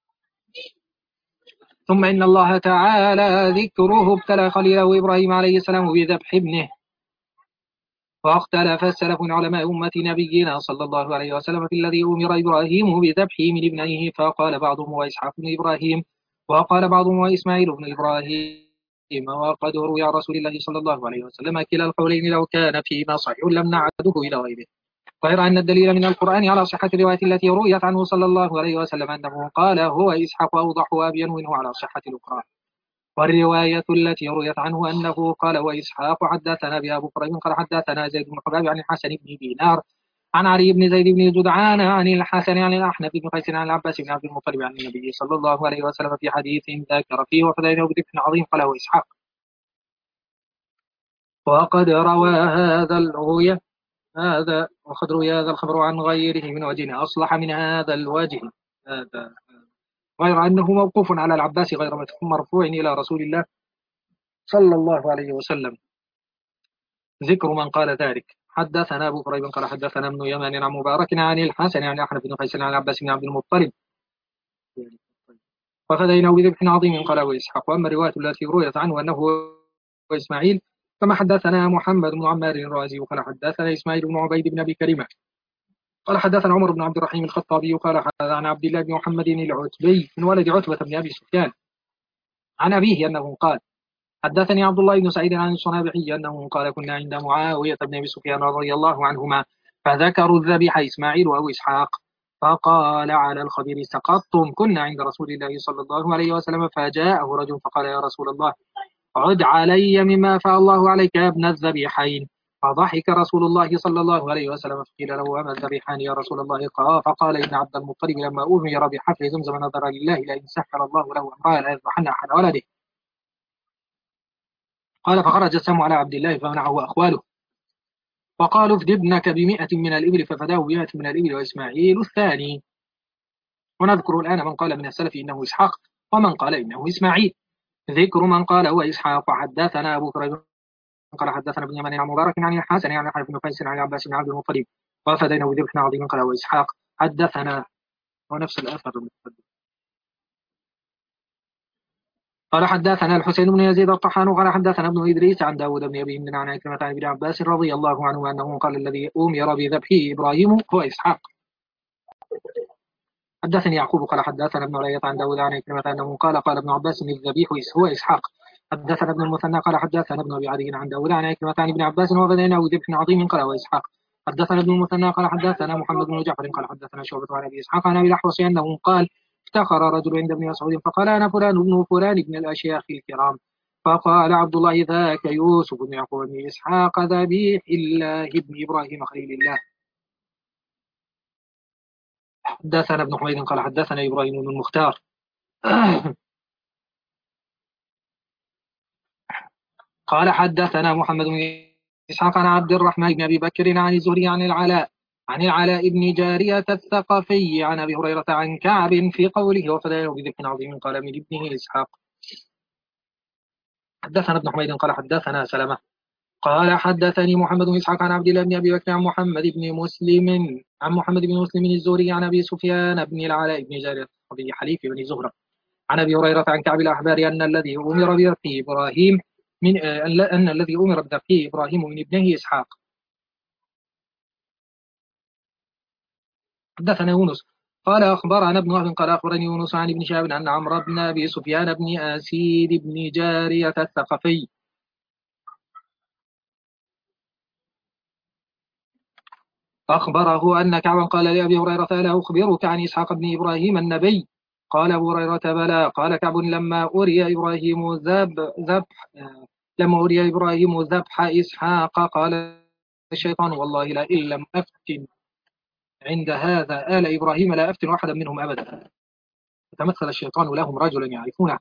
ثم إن الله تعالى ذكره ابتلى خليله إبراهيم عليه السلام بذبح ابنه. واختلف السلف من علماء أمة نبينا صلى الله عليه وسلم في الذي أمر إبراهيم بذبحه من ابنيه فقال بعضهم هو إسحاق بن إبراهيم وقال بعضهم هو إسماعيل بن إبراهيم وقد روي عن رسول الله صلى الله عليه وسلم كلا القولين لو كان فيما صحيح لم نعده إلى غيره غير أن الدليل من القرآن على صحة الرواية التي رويت عنه صلى الله عليه وسلم أنه قال هو إسحاق أوضح وأبين منه على صحة الأخرى. والرواية التي رويت عنه أنه قال وإسحاق حدثنا بها أبو كريم قال حدثنا زيد بن حباب عن الحسن بن دينار عن علي بن زيد بن جدعان عن الحسن عن الأحنف بن قيس عن العباس بن عبد المطلب عن النبي صلى الله عليه وسلم في حديث ذكر فيه وفديناه بذبح عظيم قال هو إسحاق. وقد روى هذا الرؤية هذا وقد روي هذا الخبر عن غيره من وجه أصلح من هذا الوجه هذا غير أنه موقوف على العباس غير مرفوع إلى رسول الله صلى الله عليه وسلم. ذكر من قال ذلك. حدثنا أبو كريب قال حدثنا ابن يمان عن مبارك عن الحسن عن أحمد بن قيس عن عباس بن عبد المطلب وفديناه بذبح عظيم قال أبو إسحاق. وأما الرواية التي رويت عنه أنه وإسماعيل كما حدثنا محمد بن عمار الرازي قال حدثنا إسماعيل بن عبيد بن أبي كريمة قال حدثنا عمر بن عبد الرحيم الخطابي قال عن عبد الله بن محمد العتبي من ولد عتبة بن أبي سفيان عن أبيه أنه قال حدثني عبد الله بن سعيد عن الصنابحي أنه قال كنا عند معاوية بن أبي سفيان رضي الله عنهما فذكروا الذبيح إسماعيل وأبو إسحاق فقال على الخبير سقطتم كنا عند رسول الله صلى الله عليه وسلم فجاءه رجل فقال يا رسول الله عد علي مما فعل الله عليك يا ابن الذبيحين فضحك رسول الله صلى الله عليه وسلم فقيل له أما الذبيحان يا رسول الله قال فقال إن عبد المطلب لما أمر بحفر زمزم نظر لله لئن سحر الله له أمرا لا يذبحن أحد ولده قال فخرج السم على عبد الله فمنعه أخواله فقالوا افد ابنك بمئة من الإبل ففداه بمئة من الإبل وإسماعيل الثاني. ونذكر الآن من قال من السلف إنه إسحاق ومن قال إنه إسماعيل. ذكر من قال هو إسحاق. وحدثنا أبو كريب قال حدثنا ابن يمان عن مبارك عن الحسن عن أحمد بن قيس عن عباس بن عبد المطلب وفديناه بذبح عظيم قال هو إسحاق. حدثنا ونفس الأثر المتقدم قال حدثنا الحسين بن يزيد الطحان قال حدثنا ابن إدريس عن داود بن أبي هند عن عكرمة عن ابن عباس رضي الله عنه أنه قال الذي أمر بذبحه إبراهيم هو إسحاق. حدثني يعقوب قال حدثنا ابن علية عن داود عن عكرمة أنه قال قال ابن عباس الذبيح هو إسحاق. حدثنا ابن المثنى قال حدثنا ابن أبي عدي عن داود عن عكرمة عن ابن عباس وفديناه بذبح عظيم قال هو إسحاق. حدثنا ابن المثنى قال حدثنا محمد بن جعفر قال حدثنا شعبة عن أبي إسحاق عن أبي الأحوص أنه قال افتخر رجل عند ابن مسعود فقال أنا فلان ابن فلان ابن الأشياخ الكرام فقال عبد الله ذاك يوسف بن يعقوب بن إسحاق ذبيح الله ابن إبراهيم خليل الله. حدثنا ابن حميد قال حدثنا إبراهيم بن المختار قال حدثنا محمد بن إسحاق عن عبد الرحمن بن أبي بكر عن الزهري عن العلاء عن العلاء بن جارية الثقفي عن أبي هريرة عن كعب في قوله وفديناه بذبح عظيم قال من ابنه إسحاق. حدثنا ابن حميد قال حدثنا سلمة قال حدثني محمد بن إسحاق عن عبد الله بن أبي بكر عن محمد بن مسلم عن محمد بن مسلم الزهري عن أبي سفيان بن العلاء بن جارية الثقفي حليف بن زهرة عن أبي هريرة عن كعب الأحبار أن الذي أمر بذبح إبراهيم من أن الذي أمر بذبح إبراهيم من ابنه إسحاق. حدثنا يونس قال أخبرنا ابن وهب قال أخبرني يونس عن ابن شهاب أن عمرو بن أبي سفيان بن أسيد بن جارية الثقفي أخبره أن كعبا قال لأبي هريرة ألا أخبرك عن إسحاق بن إبراهيم النبي قال أبو هريرة بلى قال كعب لما أري إبراهيم ذب ذبح لما أري إبراهيم ذبح إسحاق قال الشيطان والله لئن لم أفتن عند هذا آل إبراهيم لا أفتن أحدا منهم أبدا. فتمثل الشيطان لهم رجلا يعرفونه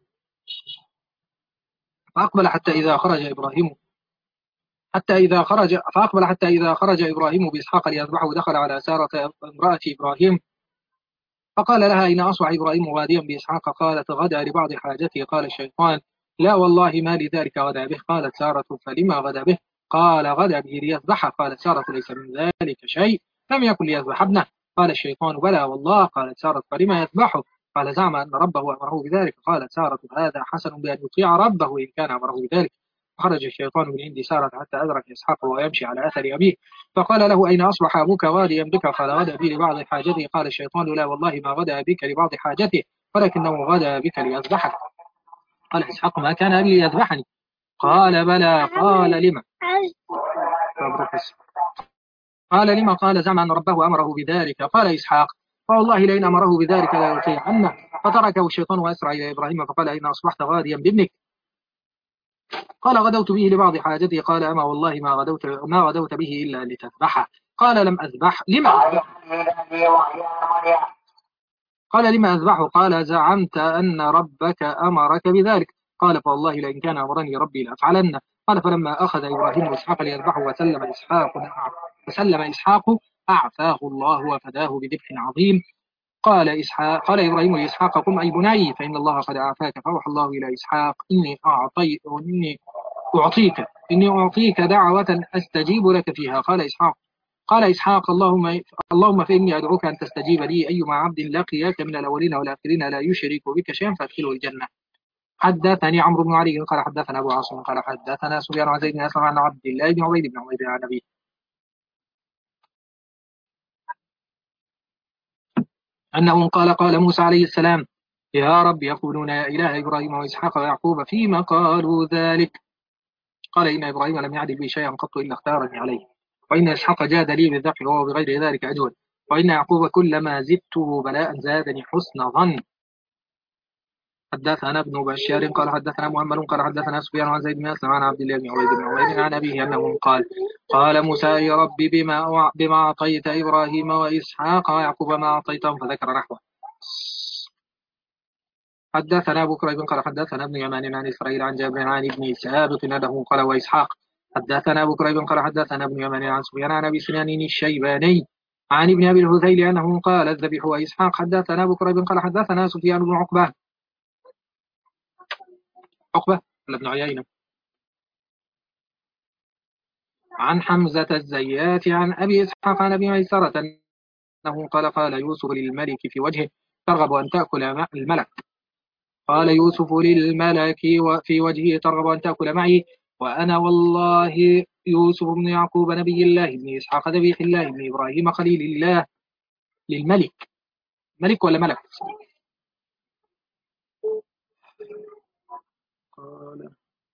فأقبل حتى إذا خرج إبراهيم حتى إذا خرج فأقبل حتى إذا خرج إبراهيم بإسحاق ليذبحه دخل على سارة امرأة إبراهيم فقال لها أين أصبح إبراهيم غاديا بإسحاق قالت غدا لبعض حاجته قال الشيطان لا والله ما لذلك غدا به قالت سارة فلما غدا به قال غدا به ليذبحه قالت سارة ليس من ذلك شيء لم يكن ليذبح ابنه قال الشيطان بلى والله قالت سارة فلما يذبحه قال زعم أن ربه أمره بذلك قالت سارة هذا حسن بأن يطيع ربه إن كان أمره بذلك. خرج الشيطان من عند سارة حتى أدرك إسحاق وهو يمشي على أثر أبيه فقال له أين أصبح أبوك غاديا بك قال غدا بي لبعض حاجته قال الشيطان لا والله ما غدا بك لبعض حاجته ولكنه غدا بك ليذبحك قال إسحاق ما كان أبي ليذبحني قال بلى قال لما قال لما قال زعم أن ربه أمره بذلك قال إسحاق فوالله لئن أمره بذلك لا يطيع عنه فتركه الشيطان وأسرع إلى إبراهيم فقال أين أصبحت غاديا بابنك قال غدوت به لبعض حاجته قال أما والله ما غدوت ما غدوت به إلا لتذبحه قال لم أذبح لما قال لما أذبحه قال زعمت أن ربك أمرك بذلك قال فوالله لئن كان أمرني ربي لأفعلن قال فلما أخذ إبراهيم إسحاق ليذبحه وسلم إسحاق وسلم إسحاق أعفاه الله وفداه بذبح عظيم قال إسحاق قال إبراهيم لإسحاق قم أي بني فإن الله قد أعفاك فأوحى الله إلى إسحاق إني أعطيت إني أعطيك إني أعطيك دعوة أستجيب لك فيها. قال إسحاق قال إسحاق اللهم اللهم فإني أدعوك أن تستجيب لي أيما عبد لقياك من الأولين والآخرين لا يشرك بك شيئا فأدخله الجنة. حدثني عمرو بن علي قال حدثنا أبو عاصم قال حدثنا سفيان عن زيد بن أسلم عن عبد الله بن عبيد بن عبيد عن أبيه أنه قال قال موسى عليه السلام يا رب يقولون يا إله إبراهيم وإسحاق ويعقوب فيما قالوا ذلك. قال إن إبراهيم لم يعدل بي شيئا قط إلا اختارني عليه، وإن إسحاق جاد لي بالذبح وهو بغير ذلك أجود، وإن يعقوب كلما زدته بلاء زادني حسن ظن. حدثنا ابن بشار قال حدثنا محمد قال حدثنا سفيان عن زيد بن أسلم عن عبد الله بن عبيد بن عبيد عن أبيه أنه قال قال موسى يا رب بما بما أعطيت إبراهيم وإسحاق ويعقوب ما أعطيتهم، فذكر نحوه. حدثنا أبو كريب قال حدثنا ابن يمان عن إسرائيل عن جابر عن ابن سابق أنه قال وإسحاق. حدثنا أبو كريب قال حدثنا ابن يمان عن سفيان عن أبي سنان الشيباني عن ابن أبي الهذيل أنه قال الذبح وإسحاق. حدثنا أبو كريب قال حدثنا سفيان بن عقبة عقبة ولا ابن عيينة عن حمزة الزيات عن أبي إسحاق عن أبي ميسرة أنه قال قال يوسف للملك في وجهه ترغب أن تأكل الملك قال يوسف للملك في وجهه ترغب أن تأكل معي وأنا والله يوسف بن يعقوب نبي الله بن إسحاق ذبيح الله بن إبراهيم خليل الله. للملك ملك ولا ملك؟ قال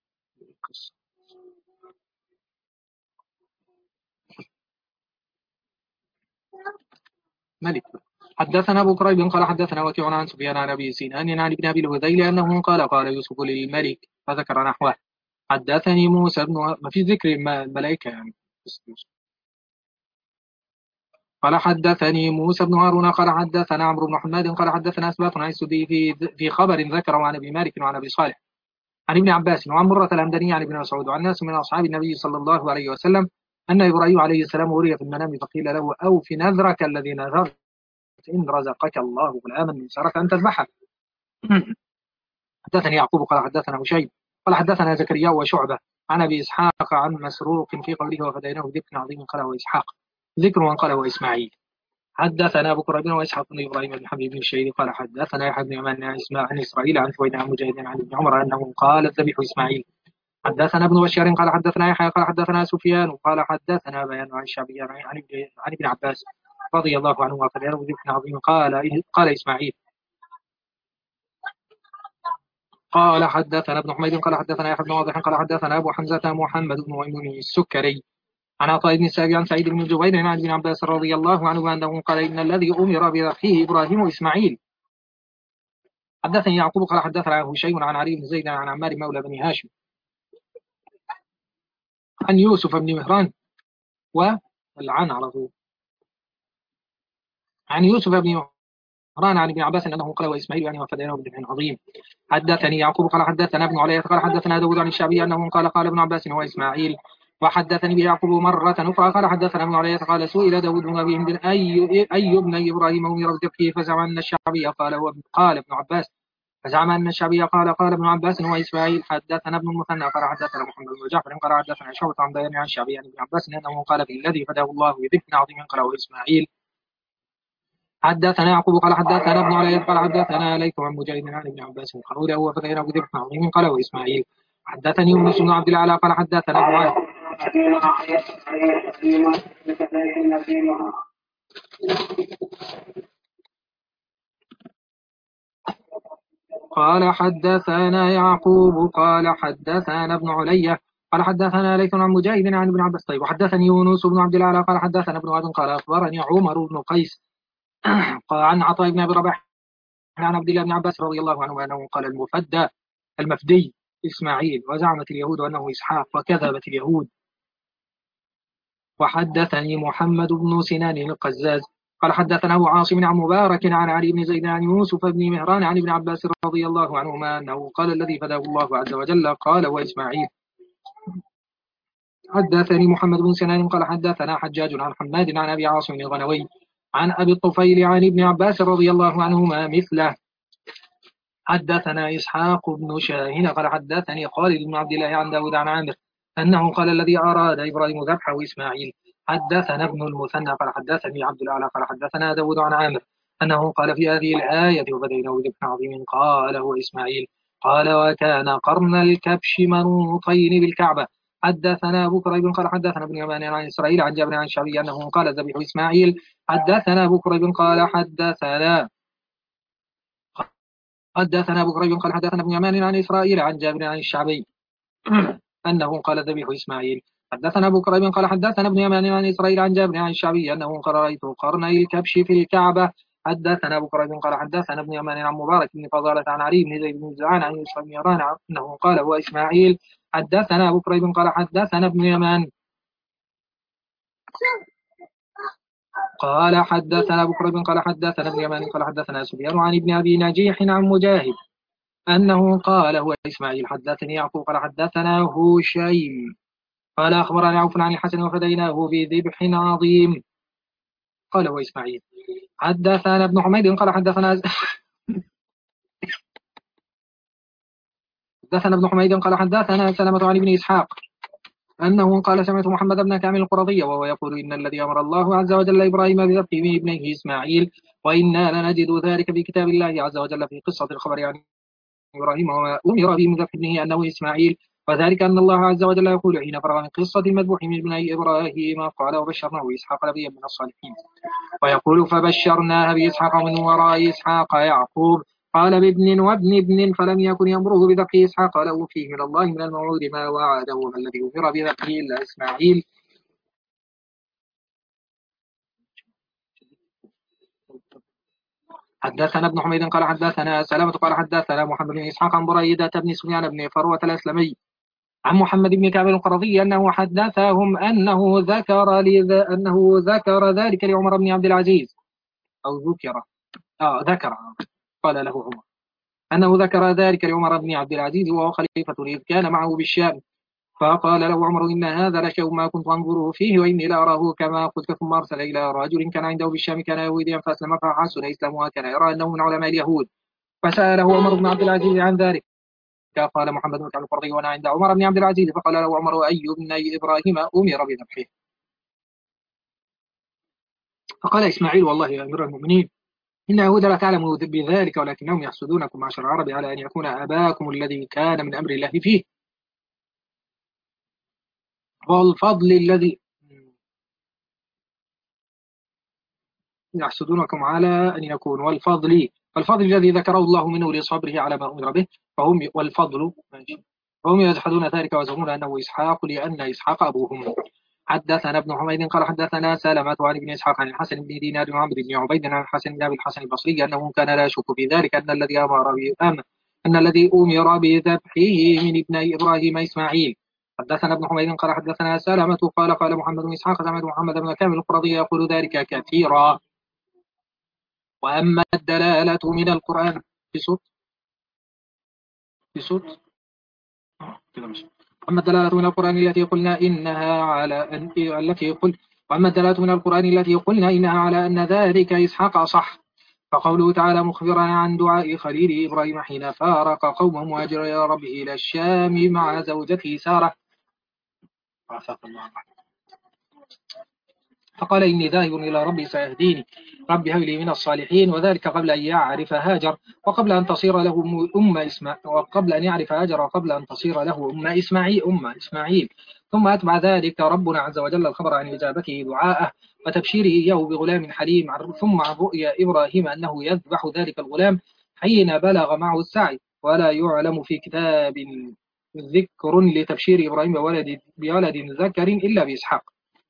ملك. حدثنا أبو كريب قال حدثنا وكيع عن سفيان عن أبي سنان عن ابن أبي الهذيل أنه قال قال يوسف للملك فذكر نحوه. حدثني موسى بن ما في ذكر الملائكة يعني. قال حدثني موسى بن هارون قال حدثنا عمرو بن حماد قال حدثنا أسباط عن السدي في في خبر ذكره عن أبي مالك وعن أبي صالح عن ابن عباس وعن مرة الأمدني عن ابن مسعود وعن ناس من أصحاب النبي صلى الله عليه وسلم أن إبراهيم عليه السلام وري في المنام فقيل له أوف نذرك الذي نذرت إن رزقك الله غلاما من سارة أن تذبحه. حدثني يعقوب قال حدثنا هشيم قال حدثنا زكريا وشعبة عن أبي إسحاق عن مسروق في قوله وفديناه بذبح عظيم قال وإسحاق ذكر من قال وإسماعيل. حدثنا أبو كريب وإسحاق بن إبراهيم بن حبيب بن الشهيد قال حدثنا يحيى بن يمان عن إسرائيل عن ثويد عن مجاهد عن ابن عمر أنه قال الذبح إسماعيل. حدثنا ابن بشار قال حدثنا يحيى قال حدثنا سفيان قال حدثنا بيان عن الشعبي عن عن ابن عباس رضي الله عنه وفديناه بذبح عظيم قال قال إسماعيل. قال حدثنا ابن حميد قال حدثنا يحيى بن واضح قال حدثنا أبو حمزة محمد بن ميمون السكري عن عطاء بن السائب عن سعيد بن جبير عن ابن عباس رضي الله عنه أنه قال إن الذي أمر بذبحه إبراهيم وإسماعيل. حدثني يعقوب قال حدثنا هشيم عن علي بن زيد عن عمار مولى بني هاشم عن يوسف بن مهران والعن على طول عن يوسف بن مهران عن ابن عباس أنه قال وإسماعيل يعني وفديناه بذبح عظيم. حدثني يعقوب قال حدثنا ابن علي قال حدثنا داود عن الشعبي أنه قال قال ابن عباس هو إسماعيل. وحدثني بيعقوب مرة أخرى قال حدثنا ابن علي قال سئل داود بن أبي هند أي أي ابن إبراهيم أمر بذبحه فزعم أن الشعبي قال هو قال ابن عباس فزعم أن الشعبي قال قال ابن عباس هو إسماعيل. حدثنا ابن المثنى قال حدثنا محمد بن جعفر قال حدثنا شعبة عن بيان عن الشعبي عن ابن عباس أنه قال في الذي فداه الله بذبح عظيم قال هو إسماعيل. حدثنا يعقوب قال حدثنا ابن علي قال حدثنا ليث عن مجاهد عن ابن عباس قال هو فداه بذبح عظيم قال هو إسماعيل. حدثني يونس بن عبد الأعلى قال حدثنا أبو قال حدثنا يعقوب قال حدثنا ابن علي قال حدثنا ليث عن مجاهد عن ابن عباس. طيب وحدثني يونس بن عبد الأعلى قال حدثنا ابن وهب قال أخبرني عمر بن قيس قال عن عطاء بن أبي رباح عن عبد الله بن عباس رضي الله عنه أنه قال المفدى المفدي إسماعيل وزعمت اليهود أنه إسحاق وكذبت اليهود. وحدثني محمد بن سنان القزاز قال حدثنا أبو عاصم عن مبارك عن علي بن زيد عن يوسف بن مهران عن ابن عباس رضي الله عنهما أنه قال الذي فداه الله عز وجل قال وإسماعيل. حدثني محمد بن سنان قال حدثنا حجاج عن حماد عن أبي عاصم الغنوي عن أبي الطفيل عن ابن عباس رضي الله عنهما مثله. حدثنا إسحاق بن شاهين قال حدثني خالد بن عبد الله عن داود عن عامر أنه قال الذي أراد إبراهيم ذبحه إسماعيل. حدثنا ابن المثنى قال حدثني عبد الأعلى قال حدثنا داود عن عامر أنه قال في هذه الآية وبديناه بذبح عظيم قال هو إسماعيل. قال وكان قرن الكبش منوطين بالكعبة. حدثنا أبو كريب قال حدثنا ابن يمان عن إسرائيل عن جابر عن الشعبي أنه قال ذبح إسماعيل. حدثنا أبو كريب قال حدثنا حدثنا أبو كريب قال حدثنا ابن يمان عن إسرائيل عن جابر عن الشعبي أنه قال ذبيح إسماعيل. حدثنا أبو كريب قال حدثنا ابن يمان عن إسرائيل عن جابر عن الشعبي أنه قال رأيت قرني الكبش في الكعبة. حدثنا أبو كريب قال حدثنا ابن يمان عن مبارك بن فضالة عن علي بن زيد بن زعان عن يوسف بن يران أنه قال هو إسماعيل. حدثنا أبو كريب قال حدثنا ابن يمان قال حدثنا أبو كريب قال حدثنا ابن يمان قال حدثنا سفيان عن ابن أبي نجيح عن مجاهد أنه قال هو إسماعيل. حدثني يعقوب قال حدثنا هشيم قال أخبرني عوف عن الحسن وفديناه بذبح عظيم قال هو إسماعيل. حدثنا ابن حميد قال حدثنا حدثنا ابن حميد قال حدثنا سلمة عن ابن إسحاق أنه قال سمعت محمد بن كامل القرظي وهو يقول إن الذي أمر الله عز وجل إبراهيم بذبح ابنه إسماعيل وإنا لنجد ذلك في كتاب الله عز وجل في قصة الخبر عن إبراهيم وما أمر به من ذبح ابنه أنه إسماعيل. وذلك أن الله عز وجل يقول حين فرغ من قصة المذبوح من ابني إبراهيم قال وبشرناه بإسحاق نبيا من الصالحين. ويقول فبشرناها بإسحاق من وراء إسحاق يعقوب قال بابن وابن ابن فلم يكن يأمره بذبح إسحاق له فيه من الله من الموعود ما وعده وما الذي أمر بذبحه إلا إسماعيل. حدثنا ابن حميد قال حدثنا سلامة قال حدثنا محمد بن إسحاق عن بريدة بن سفيان بن فروة الأسلمي عن محمد بن كعب القرظي أنه حدثهم أنه ذكر أنه ذكر ذلك لعمر بن عبد العزيز أو ذكر آه ذكر قال له عمر أنه ذكر ذلك لعمر بن عبد العزيز وهو خليفة إذ كان معه بالشام. فقال له عمر إن هذا لشيء ما كنت أنظره فيه وإني لأراه كما قلت. ثم أرسل إلى رجل كان عنده بالشام كان يهوديا فأسلم فحسن إسلامه وكان يرى أنه من علماء اليهود فسأله عمر بن عبد العزيز عن ذلك قال محمد بن كعب القرظي وأنا عند عمر بن عبد العزيز فقال له عمر أي ابني إبراهيم أمر بذبحه. فقال إسماعيل والله يا أمير المؤمنين إن يهود لا تعلموا بذلك ولكنهم يحسدونكم معشر العرب على أن يكون أباكم الذي كان من أمر الله فيه والفضل الذي يحسدونكم على أن يكون والفضل والفضل الذي ذكره الله منه لصبره على ما أمر به فهم والفضل فهم يجحدون ذلك ويزعمون أنه إسحاق لأن إسحاق أبوهم. حدثنا ابن حميد قال حدثنا سلمة عن ابن إسحاق عن الحسن بن دينار وعمرو بن عبيد عن الحسن بن أبي الحسن البصري أنه كان لا يشك في ذلك أن الذي أمر به أن الذي أمر بذبحه من ابن إبراهيم إسماعيل. حدثنا ابن حميد قال حدثنا سلمة قال قال محمد بن إسحاق سمعت محمد بن كامل القرظي يقول ذلك كثيرا. وأما الدلالة من القرآن في صوت في صوت أما الدلالة من القرآن التي قلنا إنها على أن التي قل وأما الدلالة من القرآن التي قلنا إنها على أن ذلك إسحاق صح فقوله تعالى مخبرا عن دعاء خليل إبراهيم حين فارق قومه مهاجرا إلى ربه إلى الشام مع زوجته سارة فقال إني ذاهب إلى ربي سيهديني ربي هب لي من الصالحين وذلك قبل أن يعرف هاجر وقبل أن تصير له أم إسماعيل وقبل أن يعرف هاجر وقبل أن تصير له أم إسماعيل أم إسماعيل. ثم أتبع ذلك ربنا عز وجل الخبر عن إجابته دعاءه وتبشيره إياه بغلام حليم ثم عن رؤيا إبراهيم أنه يذبح ذلك الغلام حين بلغ معه السعي ولا يعلم في كتاب ذكر لتبشير إبراهيم بولد بولد ذكر إلا بإسحاق.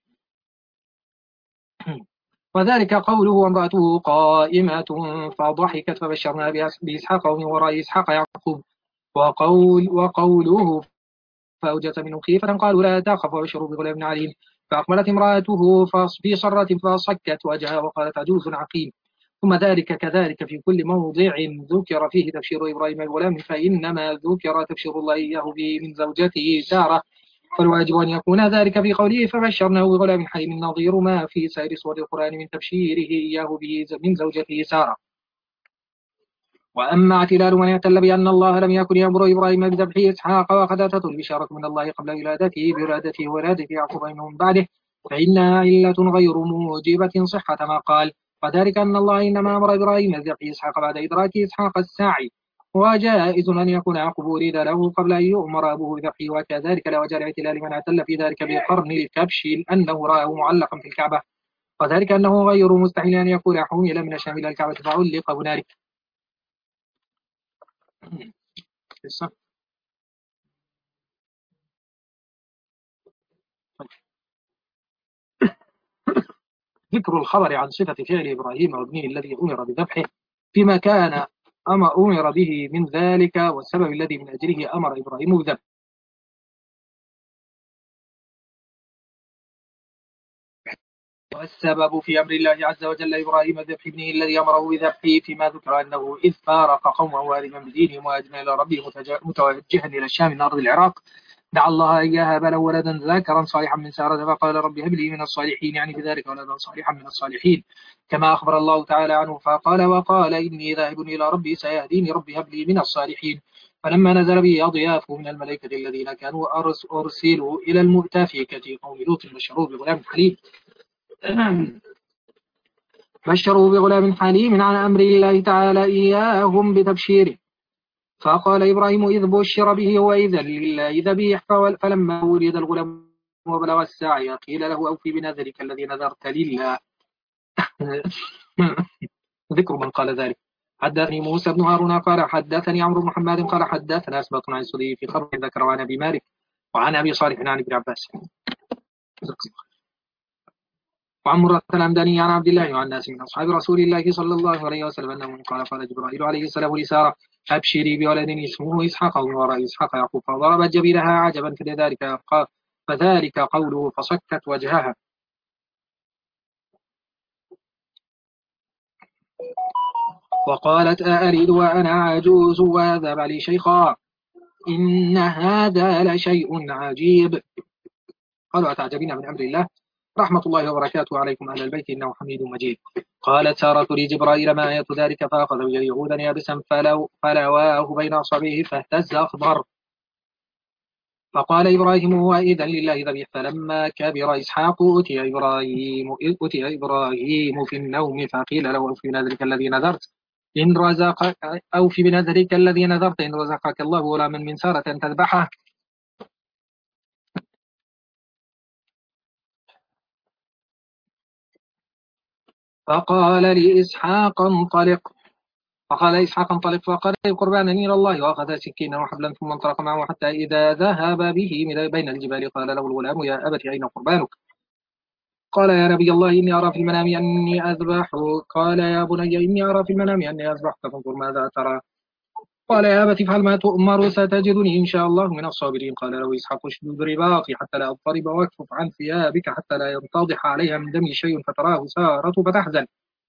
وذلك قوله وامرأته قائمة فضحكت فبشرنا بإسحاق ومن وراء إسحاق يعقوب وقول وقوله فأوجس منه خيفة قالوا لا تخف وبشروا بغلام عليم فأقبلت امرأته في صرة فصكت وجهها وقالت عجوز عقيم. ثم ذلك كذلك في كل موضع ذكر فيه تبشير إبراهيم الغلام فإنما ذكر تبشير الله إياه به من زوجته سارة فالواجب أن يكون ذلك في قوله فبشرناه بغلام حليم نظير ما في سائر سور القرآن من تبشيره إياه به من زوجته سارة. وأما اعتلال من اعتل بأن الله لم يكن يأمر إبراهيم بذبح إسحاق وقد أتته البشارة من الله قبل ولادته بولادته وولادة يعقوب من بعده، فإنها علة غير موجبة صحة ما قال، وذلك أن الله إنما أمر إبراهيم بذبح إسحاق بعد إدراك إسحاق الساعي، وجائز أن يكون يعقوب أريد له قبل أن يؤمر أبوه بذبحه، وكذلك لا وجه لاعتلال من اعتل في ذلك بقرن الكبش أنه رآه معلقا في الكعبة، وذلك أنه غير مستحيل أن يكون حمل من الشام إلى الكعبة فعلق هنالك. ذكر الخبر عن صفة فعل إبراهيم وابنه الذي أمر بذبحه فيما كان أما أمر به من ذلك، والسبب الذي من أجله أمر إبراهيم بذبحه. والسبب في أمر الله عز وجل إبراهيم بذبح ابنه الذي أمره بذبحه فيما ذكر أنه إذ فارق قومه وارما بدينهم وأجمع إلى ربه متوجها إلى الشام من أرض العراق دعا الله أن يهب له ولدا ذكرا صالحا من سارة، فقال رب هب لي من الصالحين، يعني بذلك ولدا صالحا من الصالحين كما أخبر الله تعالى عنه، فقال وقال إني ذاهب إلى ربي سيهديني ربي هب لي من الصالحين. فلما نزل به أضياف من الملائكة الذين كانوا أرسلوا إلى المؤتفكة قوم لوط بشروه بغلام حليم بشروا بغلام حليم عن أمر الله تعالى إياهم بتبشيره، فقال إبراهيم إذ بشر به وإذا لله ذبيح، فلما ولد الغلام وبلغ الساعي قيل له أوفي بنذرك الذي نذرت لله. ذكر من قال ذلك. حدثني موسى بن هارون قال حدثني عمرو بن محمد قال حدثنا أسباط عن سدي في خبر ذكر عن أبي مالك وعن أبي صالح عن ابن عباس وعن مرة الأمداني عن عبد الله وعن ناس من أصحاب رسول الله صلى الله عليه وسلم أنه قال قال جبرائيل عليه السلام لسارة أبشري بولد اسمه إسحاق ومن وراء إسحاق يعقوب، فضربت جبينها عجبا فلذلك فذلك قوله فصكت وجهها. وقالت أألد وأنا عجوز وهذا بعلي شيخا إن هذا لشيء عجيب. قالوا أتعجبين من أمر الله رحمة الله وبركاته عليكم أهل البيت إنه حميد مجيد. قالت سارة لجبرائيل ما آية ذلك، فأخذ بيده عودا يابسا فلو فلواه بين أصابعه فاهتز أخضر، فقال إبراهيم هو إذن لله ذبيح. فلما كبر إسحاق أتي إبراهيم أتي إبراهيم في النوم فقيل له أوفي بنذرك الذي نذرت إن رزقك أوفي بنذرك الذي نذرت إن رزقك الله غلاما من سارة تذبحه. فقال لإسحاق انطلق فقال إسحاق انطلق فقال قربانا إلى الله، وأخذ سكينا وحبلا ثم انطلق معه حتى إذا ذهب به بين الجبال قال له الغلام يا أبت أين قربانك؟ قال يا نبي الله إني أرى في المنام أني أذبحك. قال يا بني إني أرى في المنام أني أذبحك فانظر ماذا ترى؟ قال يا أبت افعل ما تؤمر ستجدني إن شاء الله من الصابرين. قال له إسحاق اشدد رباطي حتى لا أضطرب واكفف عن ثيابك حتى لا ينتضح عليها من دمي شيء فتراه سارة فتحزن،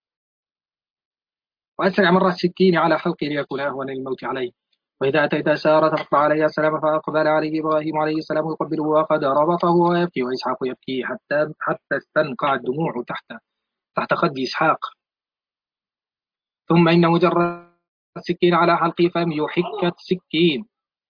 وأسرع مر السكين على حلقي ليكون أهون للموت عليه. وإذا أتيت سارة فاقطع عليها السلام، فأقبل عليه إبراهيم عليه السلام يقبله وقد ربطه ويبكي، وإسحاق يبكي حتى حتى استنقع الدموع تحت تحت خد إسحاق. ثم إن مجرد السكين على حلقي فم يحك السكين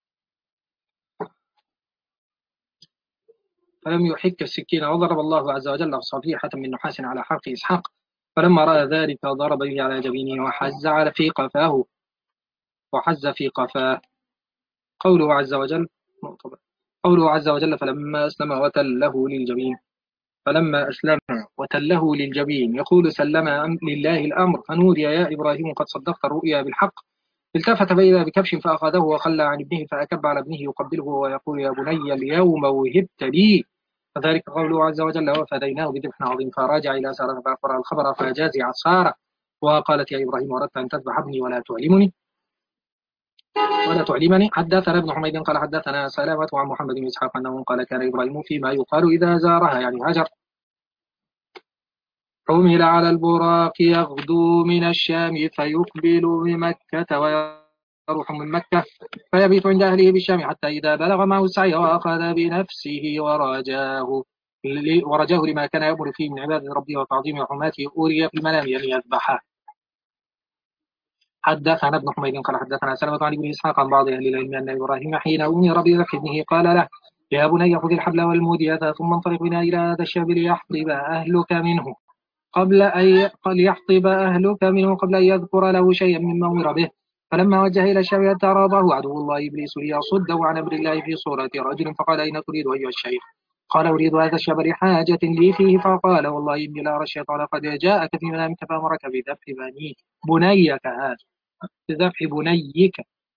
فلم يحك السكين وضرب الله عز وجل صفيحة من نحاس على حلق إسحاق، فلما رأى ذلك ضرب به على جبينه وحز على في قفاه وحز في قفاه. قوله عز وجل قوله عز وجل فلما أسلم وتله للجبين فلما أسلم وتله للجبين يقول سلم لله الأمر، فنودي يا إبراهيم قد صدقت الرؤيا بالحق. التفت فإذا بكبش فأخذه وخلى عن ابنه فأكب على ابنه يقبله ويقول يا بني اليوم وهبت لي، فذلك قوله عز وجل وفديناه بذبح عظيم. فراجع إلى سارة فأخبرها الخبر فجازع سارة وقالت يا إبراهيم أردت أن تذبح ابني ولا تعلمني ولا تعلمني. حدثنا ابن حميد قال حدثنا سلامة عن محمد بن إسحاق أنه قال كان إبراهيم فيما يقال إذا زارها يعني هجر حمل على البراق يغدو من الشام فيقبل بمكة ويروح من مكة فيبيت عند أهله بالشام حتى إذا بلغ معه السعي وأخذ بنفسه ورجاه ورجاه لما كان يأمر فيه من عبادة ربه وتعظيم حرماته أوري في المنام أن يذبحه. حدثنا ابن حميد قال حدثنا سلمة عن ابن إسحاق عن بعض أهل العلم أن إبراهيم حين أمر بذبح ابنه قال له يا بني خذ الحبل والمودية ثم انطلق بنا إلى هذا الشعب ليحطب أهلك منه قبل أن ليحطب أهلك منه قبل أن يذكر له شيئا مما أمر به. فلما وجه إلى الشعب اعترضه عدو الله إبليس ليصده عن أمر الله في صورة رجل فقال أين تريد أيها الشيخ؟ قال أريد هذا الشعب لحاجة لي فيه. فقال والله إني لأرى الشيطان قد جاءك في منامك فأمرك بذبح بني بنيك هذا بذبح بنيك.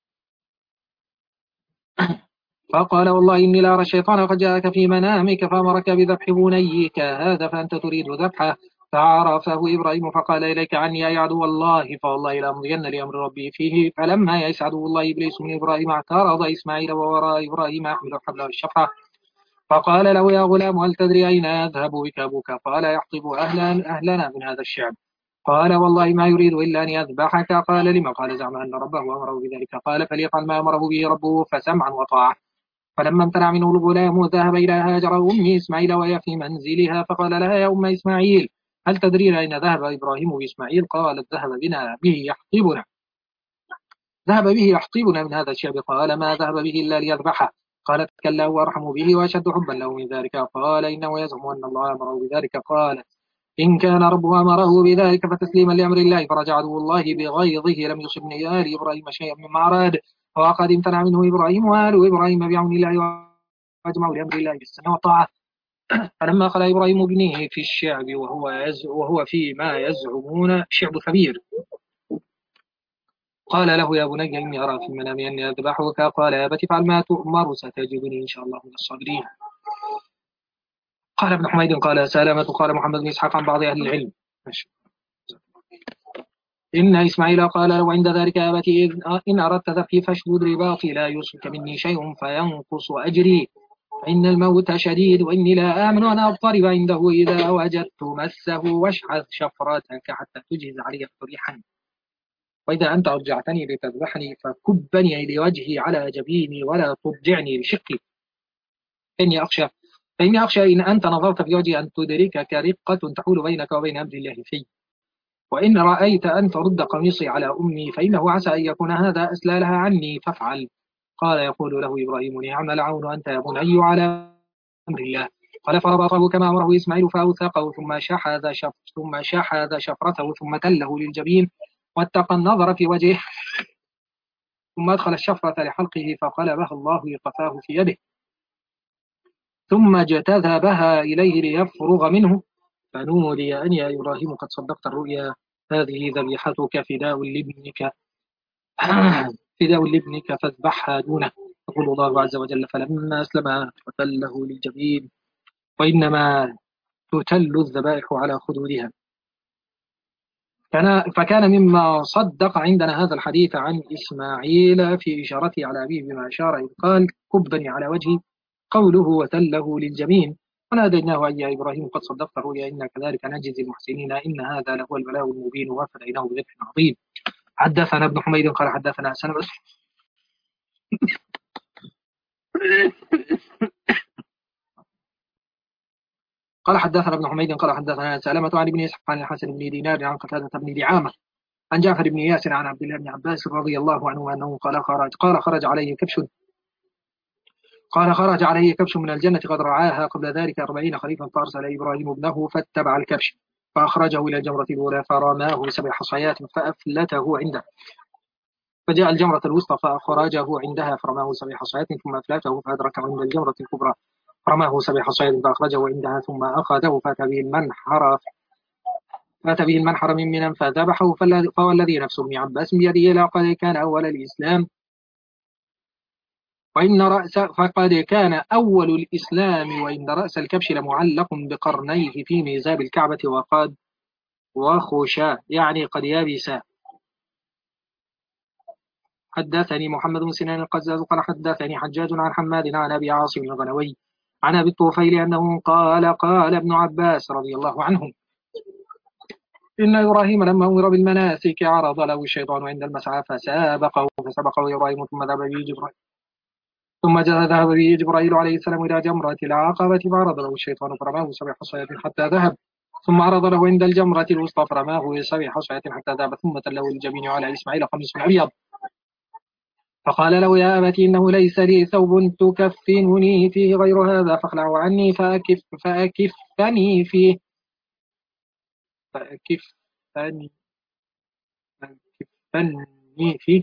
فقال والله إني لأرى الشيطان قد جاءك في منامك فأمرك بذبح بنيك هذا فأنت تريد ذبحه. فعرفه إبراهيم فقال إليك عني يا عدو الله فوالله لأمضين لأمر ربي فيه. فلما يئس عدو الله إبليس من إبراهيم اعترض إسماعيل ووراء إبراهيم يحمل الحبل والشفرة فقال له يا غلام هل تدري أين يذهب بك أبوك؟ قال يحطب أهلا أهلنا من هذا الشعب. قال والله ما يريد إلا أن يذبحك. قال لما؟ قال زعم أن ربه أمره بذلك. قال فليفعل ما أمره به ربه فسمعا وطاعة. فلما امتنع منه الغلام ذهب إلى هاجر أم إسماعيل وهي في منزلها فقال لها يا أم إسماعيل هل تدرين أين ذهب إبراهيم بإسماعيل؟ قالت ذهب بنا به يحطبنا ذهب به يحطبنا من هذا الشعب. قال ما ذهب به إلا ليذبحه. قالت كلا هو أرحم به وأشد حبا له من ذلك. قال إنه يزعم أن الله أمره بذلك. قالت إن كان ربه أمره بذلك فتسليما لأمر الله. فرجع عدو الله بغيظه لم يصب من آل إبراهيم شيئا مما أراد وقد امتنع منه إبراهيم وآل إبراهيم بعون الله وأجمعوا لأمر الله بالسمع والطاعة. فلما خلا إبراهيم ابنه في الشعب وهو, يز وهو فيما يزعمون شعب كبير قال له يا بني إني أرى في المنام أني أذبحك. قال يا أبت افعل ما تؤمر ستجدني إن شاء الله من الصابرين. قال ابن حميد قال سلامة قال محمد بن إسحاق عن بعض أهل العلم إن إسماعيل قال له عند ذلك يا أبت إن أردت ذبحي فاشدد رباطي لا يصبك مني شيء فينقص أجري فإن الموت شديد وإني لا آمن أن أضطرب عنده إذا وجدت مسه واشحذ شفرتك حتى تجهز علي فريحا وإذا أنت أرجعتني لتذبحني فكبني لوجهي على جبيني ولا تضجعني لشقي إني أخشى فإني أخشى إن أنت نظرت في وجهي أن تدركك رقة تحول بينك وبين أمر الله فيه. وإن رأيت أن ترد قميصي على أمي فإنه عسى أن يكون هذا أسلالها عني فافعل. قال يقول له إبراهيم نعم العون أنت يا بني على أمر الله. قال فربطه كما أمره إسماعيل فأوثقه ثم شحذ شف ثم شحذ شفرته ثم تله للجبين واتقى النظر في وجهه ثم أدخل الشفرة لحلقه فقلبها الله لقفاه في يده ثم اجتذبها إليه ليفرغ منه فنودي أن يا إبراهيم قد صدقت الرؤيا هذه ذبيحتك فداء لابنك فداء لابنك فاذبحها دونه. يقول الله عز وجل فلما أسلم وتله للجبين وإنما تتل الذبائح على خدودها. فكان مما صدق عندنا هذا الحديث عن إسماعيل في إشارته على أبيه بما أشار إذ قال كبني على وجهي قوله وتله للجبين وناديناه أن يا إبراهيم قد صدقت الرؤيا إنا كذلك نجزي المحسنين إن هذا لهو البلاء المبين وفديناه بذبح عظيم. حدثنا ابن حميد قال حدثنا حسن قال حدثنا ابن حميد قال حدثنا سلمة عن ابن إسحاق عن الحسن بن دينار عن قتادة بن دعامة عن جعفر بن ياسر عن عبد الله بن عباس رضي الله عنه أنه قال خرج قال خرج عليه كبش قال خرج عليه كبش من الجنة قد رعاها قبل ذلك أربعين خريفا فأرسل إبراهيم ابنه فاتبع الكبش فأخرجه إلى الجمرة الأولى فرماه بسبع حصيات فأفلته عنده فجاء الجمرة الوسطى فأخرجه عندها فرماه سبع حصيات ثم أفلته فأدركه عند الجمرة الكبرى فرماه سبع حصيات فأخرجه عندها ثم أخذه فأتى به المنحر فأتى به المنحر من منى فذبحه فوالذي نفس ابن عباس بيده لقد كان أول الإسلام وإن رأس فقد كان أول الإسلام وإن رأس الكبش لمعلق بقرنيه في ميزاب الكعبة وقد وخشا يعني قد يابسا. حدثني محمد بن سنان القزاز قال حدثني حجاج عن حماد عن أبي عاصم الغنوي عن أبي الطفيل أنه قال قال ابن عباس رضي الله عنه إن إبراهيم لما أمر بالمناسك عرض له الشيطان عند المسعى فسابقه فسبقه إبراهيم ثم ذهب به جبرائيل ثم ذهب به جبرائيل عليه السلام إلى جمرة العقبة فعرض له الشيطان فرماه سبع حصيات حتى ذهب ثم عرض له عند الجمرة الوسطى فرماه بسبع حصيات حتى ذاب ثم تله الجبين على إسماعيل قميص أبيض فقال له يا أبت إنه ليس لي ثوب تكفنني فيه غير هذا فاخلعه عني فأكف فأكفني فيه فأكفني فأكفني فيه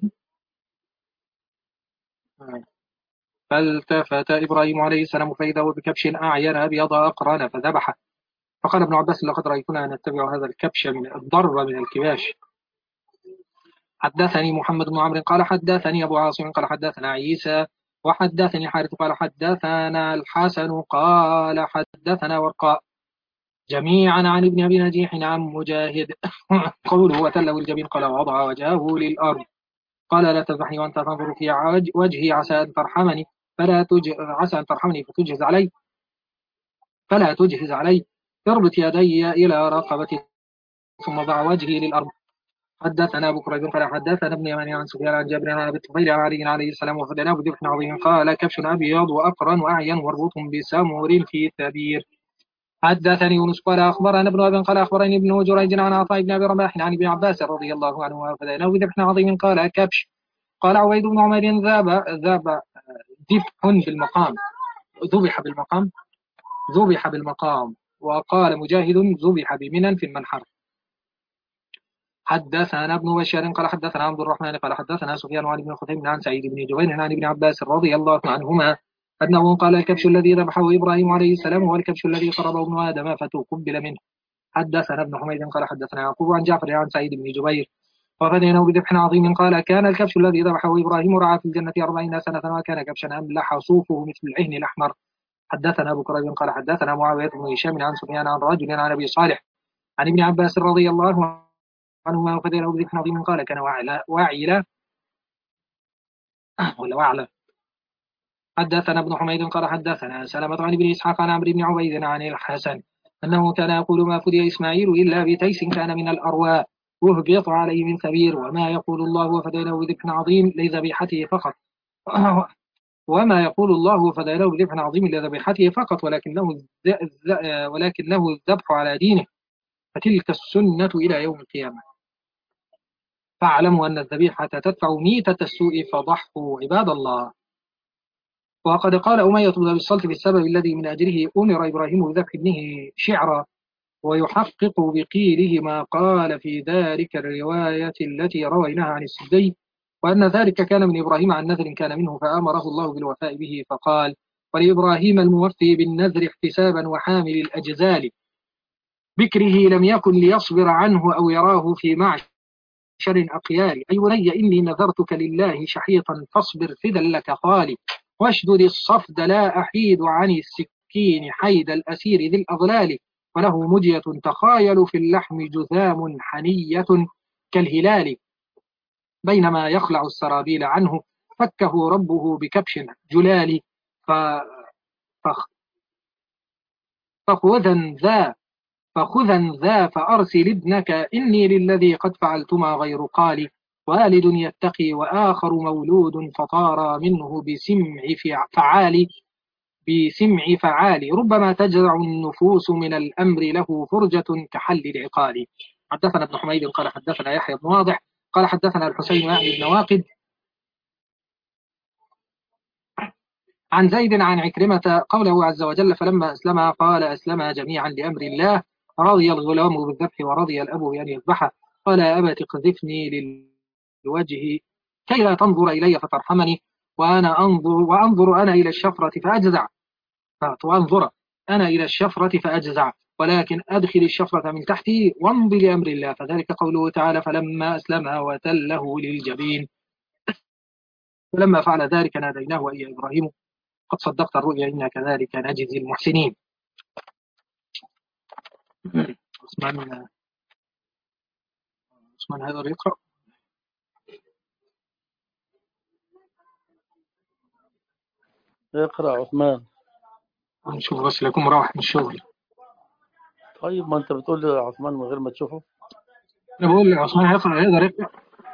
فالتفت إبراهيم عليه السلام فإذا هو بكبش أعين أبيض أقرن فذبحه. فقال ابن عباس لقد رأيتنا نتبع هذا الكبش من الضرب من الكباش. حدثني محمد بن عمرو قال حدثني أبو عاصم قال حدثنا عيسى وحدثني حارث قال حدثنا الحسن قال حدثنا ورقاء جميعا عن ابن أبي نجيح عن مجاهد قوله وتله الجبين قال وضع وجهه للأرض قال لا تذبحني وأنت تنظر في وجهي عسى أن ترحمني فلا تج... عسى أن ترحمني فتجهز علي فلا تجهز علي اربط يدي إلى رقبتي ثم ضع وجهي للأرض. حدثنا أبو كريب قال حدثنا ابن يماني عن سفيان عن جابر عن أبي الطفيل عن علي عليه السلام وفدناه بذبح عظيم قال كبش أبيض وأقرن وأعين مربوط بسمور في ثبير. حدثني يونس قال أخبرنا ابن أبي قال أخبرني ابن جريج عن عطاء بن أبي رباح عن ابن عباس رضي الله عنه وفدناه بذبح عظيم قال كبش. قال عبيد بن عمر ذاب ذاب ذبح بالمقام ذبح بالمقام ذبح بالمقام وقال مجاهد ذبح بمنى في المنحر. حدثنا ابن بشار قال حدثنا عبد الرحمن قال حدثنا سفيان عن ابن خثيم عن سعيد بن جبير عن ابن عباس رضي الله عنهما أنه قال الكبش الذي ذبحه إبراهيم عليه السلام هو الكبش الذي قربه ابن آدم فتقبل منه. حدثنا ابن حميد قال حدثنا يعقوب عن جعفر عن سعيد بن جبير وفديناه بذبح عظيم قال كان الكبش الذي ذبحه إبراهيم رعى في الجنة أربعين سنة وكان كبشا أملح صوفه مثل العهن الأحمر. حدثنا أبو كريب قال حدثنا معاوية بن هشام عن سفيان عن رجل عن أبي صالح عن ابن عباس رضي الله عنهما وفديناه بذبح عظيم قال كان واعلا واعلا ولا واعلا. حدثنا ابن حميد قال حدثنا سلمة عن ابن إسحاق عن عمرو بن عبيد عن الحسن أنه كان يقول ما فدي إسماعيل إلا بتيس كان من الأرواء وهبط عليه من ثبير وما يقول الله وفديناه بذبح عظيم لذبيحته فقط وما يقول الله فديناه بذبح عظيم لذبيحته فقط ولكنه ولكنه الذبح على دينه فتلك السنة إلى يوم القيامة. فاعلموا أن الذبيحة تدفع ميتة السوء فضحوا عباد الله. وقد قال أمية بن أبي الصلت بالسبب الذي من أجله أمر إبراهيم بذبح ابنه شعرا ويحقق بقيله ما قال في ذلك الرواية التي رويناها عن السدي وأن ذلك كان من إبراهيم عن نذر كان منه فأمره الله بالوفاء به فقال ولإبراهيم الموفي بالنذر احتسابا وحامل الأجزال بكره لم يكن ليصبر عنه أو يراه في معشر أقيال أي بني إني نذرتك لله شحيطا فاصبر فدا لك خالي واشدد الصفد لا أحيد عن السكين حيد الأسير ذي الأغلال وله مجية تخايل في اللحم جذام حنية كالهلال بينما يخلع السرابيل عنه فكه ربه بكبش جلال فخذا ذا فخذا ذا فأرسل ابنك إني للذي قد فعلتما غير قال والد يتقي وآخر مولود فطار منه بسمع فعال بسمع فعال ربما تجرع النفوس من الأمر له فرجة كحل العقال. حدثنا ابن حميد قال حدثنا يحيى بن واضح قال حدثنا الحسين يعني بن واقد عن زيد عن عكرمة قوله عز وجل فلما أسلم قال أسلم جميعا لأمر الله رضي الغلام بالذبح ورضي الأب بأن يذبحه قال يا أبت اقذفني للوجه كي لا تنظر إلي فترحمني وأنا أنظر وأنظر أنا إلى الشفرة فأجزع وأنظر أنا إلى الشفرة فأجزع ولكن أدخل الشفرة من تحتي وامضي لأمر الله فذلك قوله تعالى فلما أسلم وتله للجبين فلما فعل ذلك ناديناه أي إبراهيم قد صدقت الرؤيا إنا كذلك نجزي المحسنين. عثمان عثمان هذا يقرأ اقرأ عثمان. نشوف بس لكم راح من الشغل. طيب ما أنت بتقول لي عثمان من غير ما تشوفه. أنا بقول لي عثمان هيقرأ يقدر يقرأ.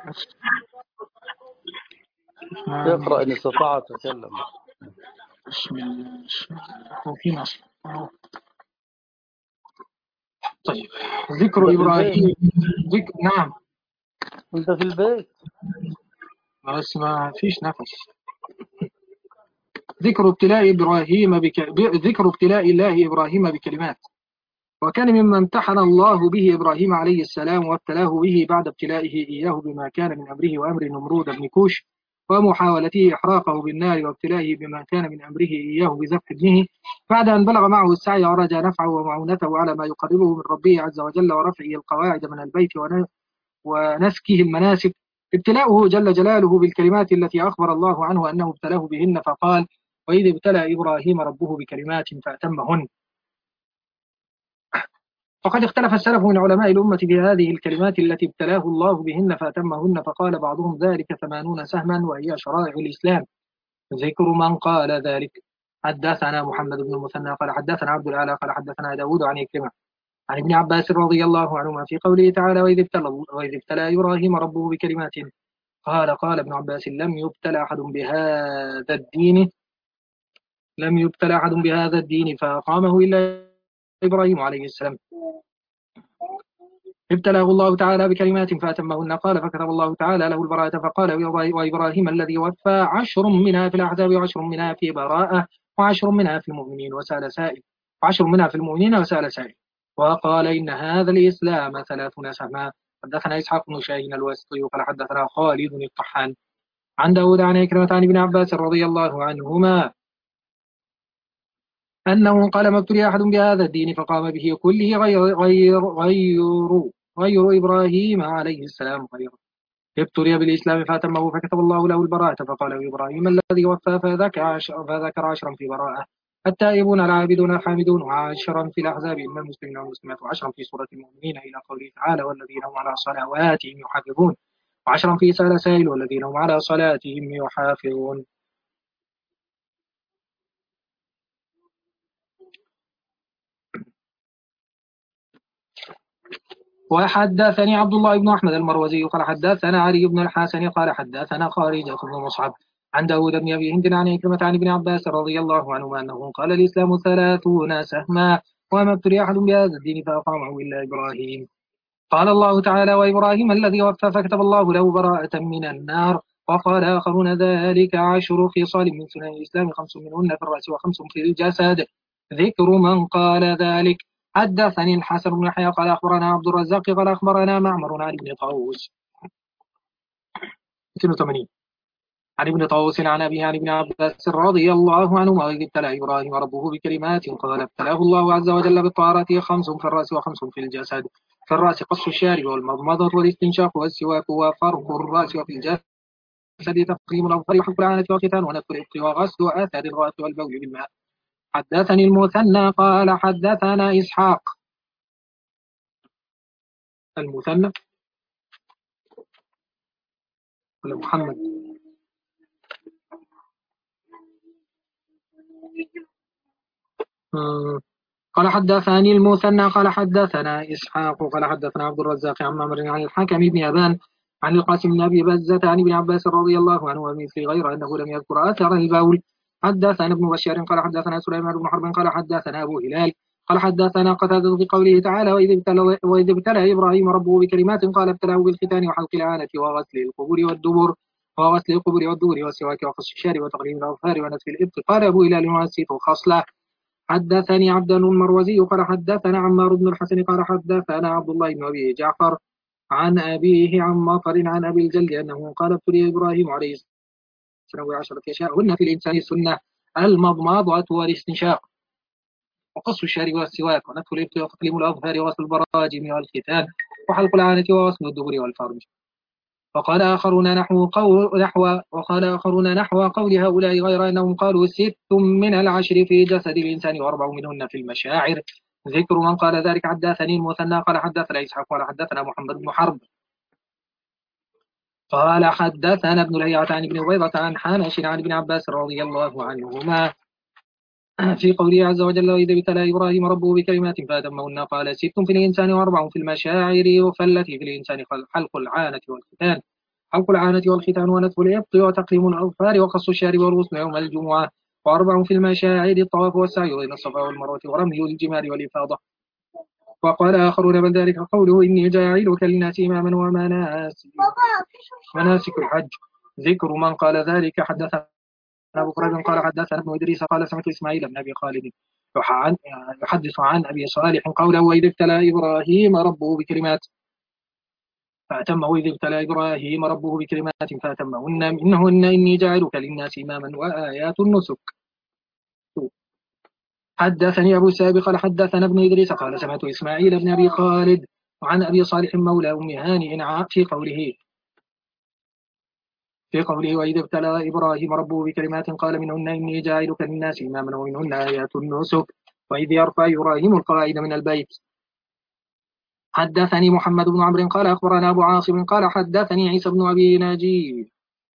اقرأ إن استطاعت تكلم. بسم الله هو في نص. طيب ذكر ده في البيت. إبراهيم. ذكر نعم. انت في البيت. بس ما فيش نفس. ذكر ابتلاء إبراهيم بك... ذكر ابتلاء الله إبراهيم بكلمات. وكان مما امتحن الله به إبراهيم عليه السلام وابتلاه به بعد ابتلائه إياه بما كان من أمره وأمر نمرود بن كوش ومحاولته إحراقه بالنار وابتلائه بما كان من أمره إياه بذبح ابنه بعد أن بلغ معه السعي ورجى نفعه ومعونته على ما يقربه من ربه عز وجل ورفعه القواعد من البيت ونسكه المناسك. ابتلاؤه جل جلاله بالكلمات التي أخبر الله عنه أنه ابتلاه بهن فقال: وإذ ابتلى إبراهيم ربه بكلمات فأتمهن. وقد اختلف السلف من علماء الأمة في هذه الكلمات التي ابتلاه الله بهن فأتمهن، فقال بعضهم ذلك ثمانون سهما وهي شرائع الإسلام. ذكر من قال ذلك: حدثنا محمد بن المثنى قال حدثنا عبد الأعلى قال حدثنا داود عن كلمة عن ابن عباس رضي الله عنهما في قوله تعالى: وإذ ابتلى, وإذ ابتلى إبراهيم ربه بكلمات. قال قال ابن عباس: لم يبتلى أحد بهذا الدين لم يبتلى أحد بهذا الدين فأقامه إلا إبراهيم عليه السلام. ابتلاه الله تعالى بكلمات فأتمهن. قال فكتب الله تعالى له البراءة فقال: وإبراهيم الذي وفى عشر منها في الأحزاب وعشر منها في براءة وعشر منها في المؤمنين وسأل سائل وعشر منها في المؤمنين وسأل سائل. وقال: إن هذا الإسلام ثلاثون سهما. حدثنا إسحاق بن شاهين الواسطي قال حدثنا خالد الطحان عن داود عن عكرمة عن ابن عباس رضي الله عنهما أنه قال: ما ابتلي أحد بهذا الدين فقام به كله غير غير غير غير إبراهيم عليه السلام غير ابتلي بالإسلام فأتمه فكتب الله له البراءة فقال: إبراهيم الذي وفى فذكر عشرا, فذكر عشرا في براءة التائبون العابدون الحامدون وعشرا في الأحزاب إن المسلمين والمسلمات وعشرا في سورة المؤمنين إلى قوله تعالى: والذين هم على صلواتهم يحافظون وعشرا في سأل سائل والذين هم على صلاتهم يحافظون. وحدثني عبد الله بن أحمد المروزي قال حدثنا علي بن الحسن قال حدثنا خارجة بن مصعب عن داود بن أبي هند عن عكرمة عن ابن عباس رضي الله عنهما أنه قال: الإسلام ثلاثون سهما وما ابتلي أحد بهذا الدين فأقامه إلا إبراهيم. قال الله تعالى: وإبراهيم الذي وفى فكتب الله له براءة من النار. وقال آخرون: ذلك عشر خصال من سنن الإسلام خمس منهن في الرأس وخمس في الجسد. ذكر من قال ذلك: حدثني الحسن بن يحيى قال أخبرنا عبد الرزاق قال أخبرنا معمر عن ابن طاووس اثنين وثمانين عن ابن طاووس عن أبيه عن ابن عباس رضي الله عنهما: وإذ ابتلى إبراهيم ربه بكلمات قال ابتلاه الله عز وجل بالطهارة خمس في الرأس وخمس في الجسد. في الرأس قص الشارب والمضمضة والاستنشاق والسواك وفرق الرأس، وفي الجسد تقليم الأظفار وحلق العانة والختان ونتف الإبط وغسل آثار الرأس والبول بالماء. حدثني المثنى قال حدثنا إسحاق المثنى ولا محمد؟ قال حدثني المثنى قال حدثنا إسحاق قال حدثنا عبد الرزاق عن معمر عن الحكم بن أبان عن القاسم بن أبي بزة عن ابن عباس رضي الله عنه ومثل غير أنه لم يذكر آثار البول. حدثنا ابن بشار قال حدثنا سليمان بن حرب قال حدثنا أبو هلال قال حدثنا قتادة في قوله تعالى: وإذ ابتلى, وإذ ابتلى إبراهيم ربه بكلمات قال ابتلاه بالختان وحلق العانة وغسل القبور والدبر وغسل القبور والدبر والسواك وقص الشارب وتقليم الأظفار ونتف الإبط. قال أبو هلال: ونسيت خصلة. حدثني عبد المروزي قال حدثنا عمار بن الحسن قال حدثنا عبد الله بن أبي جعفر عن أبيه عن مطر عن أبي الجلد أنه قال: ابتلي إبراهيم عليه السلام بعشرة أشياء هن في الإنسان سنة: المضمضة والاستنشاق وقص الشارب والسواك ونتف الإبط وتقليم الأظفار وغسل البراجم والختان وحلق العانة وغسل الدبر والفرج. وقال آخرون نحو قول نحو وقال آخرون نحو قول هؤلاء غير أنهم قالوا: ست من العشر في جسد الإنسان وأربع منهن في المشاعر. ذكر من قال ذلك: حدثني المثنى قال حدثنا إسحاق قال حدثنا محمد بن حرب قال حدثنا ابن لهيعة عن ابن بيضة عن حانش عن ابن عباس رضي الله عنهما في قوله عز وجل: وإذ ابتلى إبراهيم ربه بكلمات فأتمهن. قال: ست في الإنسان وأربع في المشاعر. فالتي في الإنسان حلق العانة والختان حلق العانة والختان ونتف الإبط وتقليم الأظفار وقص الشارب والغسل يوم الجمعة. وأربع في المشاعر الطواف والسعي بين الصفا والمروة ورمي الجمار والإفاضة. وقال آخرون بل ذلك قوله إني جاعلك للناس إماما ومناسك مناسك الحج. ذكر من قال ذلك حدثنا أبو قريب قال حدثنا ابن إدريس قال سمعت إسماعيل بن أبي خالد يحدث عن أبي صالح قوله وإذ ابتلى إبراهيم ربه بكلمات فأتم وإذ ابتلى إبراهيم ربه بكلمات فأتمهن إنهن إني جاعلك للناس إماما وآيات النسك. حدثني أبو السابق قال حدثنا ابن إدريس قال سمعت إسماعيل بن أبي خالد عن أبي صالح مولى أم هانئ في قوله في قوله وإذ ابتلى إبراهيم ربه بكلمات قال منهن إني جاعلك للناس إماما ومنهن آيات النسك وإذ يرفع إبراهيم القواعد من البيت. حدثني محمد بن عمرو قال أخبرنا أبو عاصم قال حدثني عيسى بن أبي نجيب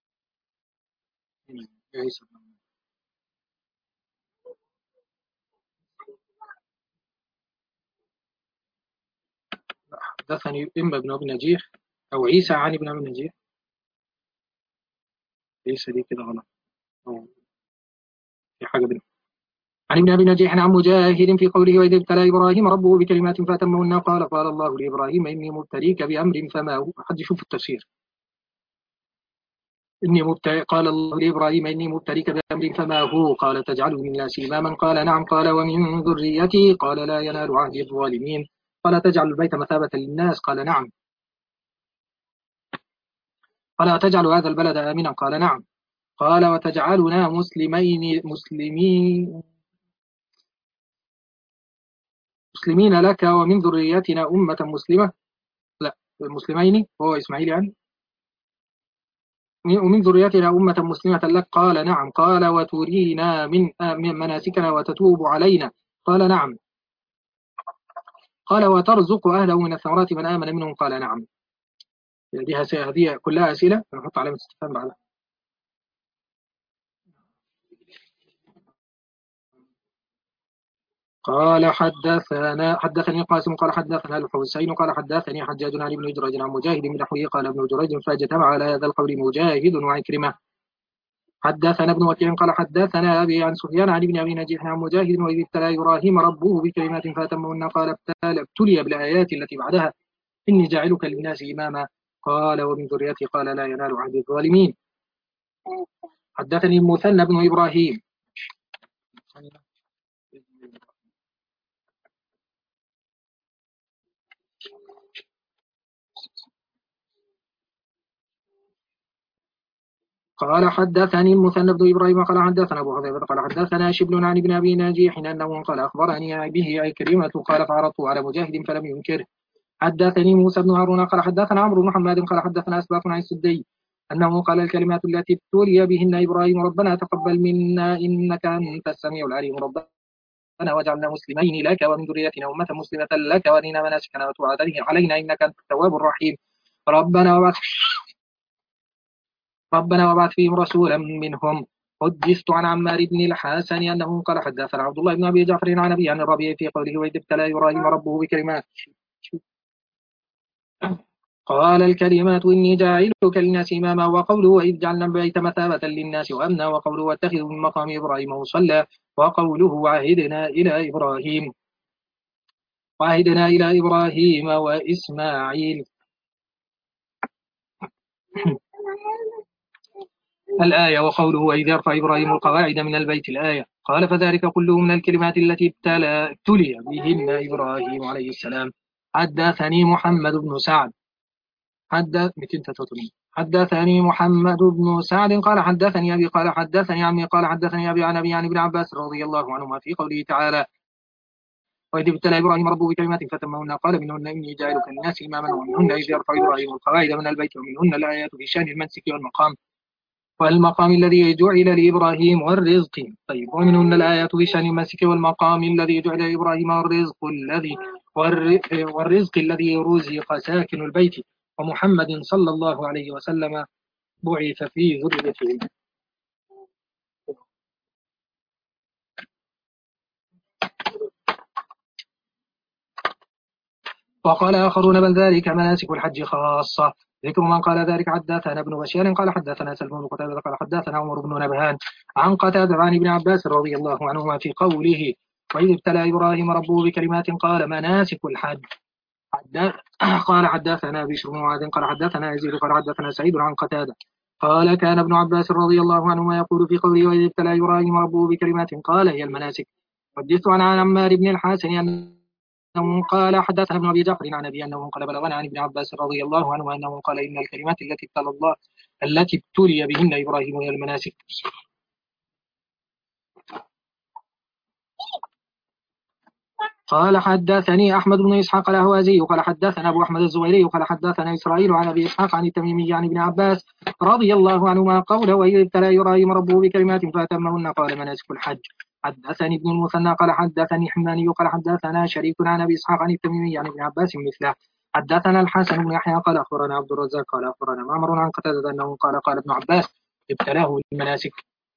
حدثني إما ابن أبي نجيح أو عيسى عن ابن أبي نجيح. عيسى دي كده غلط أو في حاجة بينهم. عن ابن أبي نجيح عن مجاهد في قوله وإذ ابتلى إبراهيم ربه بكلمات فأتمهن قال قال الله لإبراهيم إني مبتليك بأمر فما هو. حد يشوف التفسير. إني مبتلي قال الله لإبراهيم إني مبتليك بأمر فما هو قال تجعل من الناس إماما قال نعم قال ومن ذريتي قال لا ينال عهد الظالمين قال تجعل البيت مثابة للناس قال نعم قال تجعل هذا البلد آمنا قال نعم قال وتجعلنا مسلمين مسلمين مسلمين لك ومن ذريتنا أمة مسلمة لا المسلمين هو إسماعيل يعني ومن ذريتنا أمة مسلمة لك قال نعم قال وترينا من مناسكنا وتتوب علينا قال نعم قال وترزق أهله من الثمرات من آمن منهم قال نعم. هذه كلها أسئلة نحط علامة استفهام بعدها. قال حدثنا حدثني قاسم قال حدثنا الحسين قال حدثني حجاج عن ابن جريج عن مجاهد بن نحوه قال ابن جريج فاجتمع على هذا القول مجاهد وعكرمة. حدثنا ابن وكيع قال حدثنا أبي عن سفيان عن ابن أبي نجيح عن مجاهد وإذ ابتلى إبراهيم ربه بكلمات فأتمهن قال ابتلي بالآيات التي بعدها إني جاعلك للناس إماما قال ومن ذريتي قال لا ينال عهد الظالمين. حدثني المثنى بن إبراهيم قال حدثني المثنى بن إبراهيم قال حدثنا أبو حذيفة قال حدثنا شبل عن ابن أبي ناجيح أنه قال أخبرني به عكرمة قال فعرضت على مجاهد فلم ينكره. حدثني موسى بن هارون قال حدثنا عمرو بن محمد قال حدثنا أسباط عن السدي أنه قال الكلمات التي ابتلي بهن إبراهيم ربنا تقبل منا إنك أنت السميع العليم ربنا واجعلنا مسلمين لك ومن ذريتنا أمة مسلمة لك وارنا مناسكنا وتب علينا إنك أنت التواب الرحيم ربنا وبعث ربنا وبعث فيهم رسولا منهم. حدثت عن عمار بن الحسن أنه قال حدثنا عبد الله بن أبي جعفر عن أبي عن الربيع في قوله وإذ ابتلى إبراهيم ربه بكلمات قال الكلمات إني جاعلك للناس إماما وقوله وإذ جعلنا البيت مثابة للناس وأمنا وقوله واتخذوا من مقام إبراهيم مصلى وقوله وعهدنا إلى إبراهيم وعهدنا إلى إبراهيم وإسماعيل. الآية وقوله وإذ يرفع إبراهيم القواعد من البيت الآية قال فذلك كله من الكلمات التي ابتلى ابتلي بهن إبراهيم عليه السلام. حدثني محمد بن سعد حدث حدثني محمد بن سعد قال حدثني أبي قال حدثني عمي قال حدثني أبي عن أبي عن ابن عباس رضي الله عنهما في قوله تعالى وإذ ابتلى إبراهيم ربه بكلمات فتمهن قال منهن إني جاعلك للناس إماما ومنهن إذ يرفع إبراهيم القواعد من البيت ومنهن الآيات في شأن المنسك والمقام والمقام الذي جعل لإبراهيم والرزق. طيب ومنهن الآيات في شأن المنسك والمقام الذي جعل لإبراهيم والرزق الذي والرزق الذي رزق ساكن البيت ومحمد صلى الله عليه وسلم بعث في ذريته. وقال آخرون بل ذلك مناسك الحج خاصة. ذكر من قال ذلك حدثنا ابن بشير قال حدثنا سلمان بن قتادة قال حدثنا عمر بن نبهان عن قتادة عن ابن عباس رضي الله عنهما في قوله وإذ ابتلى إبراهيم ربه بكلمات قال مناسك الحج. قال حدثنا بشر بن معاذ قال حدثنا يزيد قال حدثنا سعيد عن قتادة قال كان ابن عباس رضي الله عنهما يقول في قوله وإذ ابتلى إبراهيم ربه بكلمات قال هي المناسك. حدثت عن عمار بن الحسن أنه قال حدثنا ابن أبي جعفر عن أبي أنه قال بلغنا عن ابن عباس رضي الله عنه أنه قال إن الكلمات التي ابتلى الله التي ابتلي بهن إبراهيم هي المناسك. قال حدثني أحمد بن إسحاق الأهوازي قال حدثنا أبو أحمد الزبيري قال حدثنا إسرائيل عن أبي إسحاق عن التميمي عن ابن عباس رضي الله عنهما قوله وإذ ابتلى إبراهيم ربه بكلمات فأتمهن قال مناسك الحج. حدثني ابن المثنى قال حدثني حماني قال حدثنا شريك عن أبي إسحاق عن التميمي عن ابن عباس مثله. حدثنا الحسن بن يحيى قال أخبرنا عبد الرزاق قال أخبرنا معمر عن قتادة أنه قال قال ابن عباس ابتلاه بالمناسك.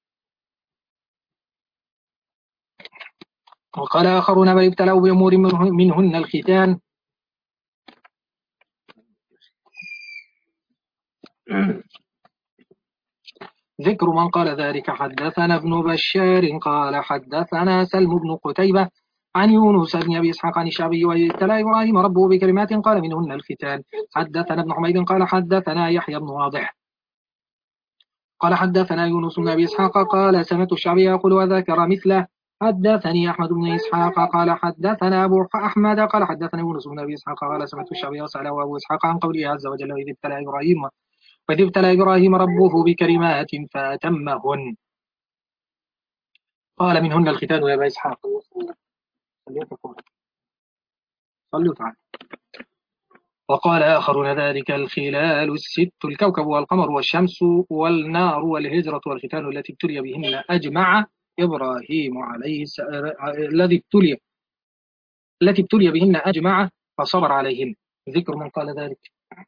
وقال آخرون بل ابتلوا بأمور منهن الختان. ذكر من قال ذلك حدثنا ابن بشار قال حدثنا سلم بن قتيبة عن يونس بن أبي إسحاق عن الشعبي وإذ ابتلى إبراهيم ربه بكلمات قال منهن الختان. حدثنا ابن حميد قال حدثنا يحيى بن واضح قال حدثنا يونس بن أبي إسحاق قال سمعت الشعبي يقول وذكر مثله. حدثني أحمد بن إسحاق قال حدثنا أبو أحمد قال حدثنا يونس بن أبي إسحاق قال سمعت الشعبي وسأله أبو إسحاق عن قوله عز وجل وإذ ابتلى إبراهيم وإذ ابتلى إبراهيم ربه بكلمات فأتمهن قال منهن الختان يا أبا إسحاق. صلوا تعالى. وقال آخرون ذلك الخلال الست الكوكب والقمر والشمس والنار والهجرة والختان التي ابتلي بهن أجمع إبراهيم عليه الذي ابتلي التي ابتلي بهن أجمع فصبر عليهن. ذكر من قال ذلك.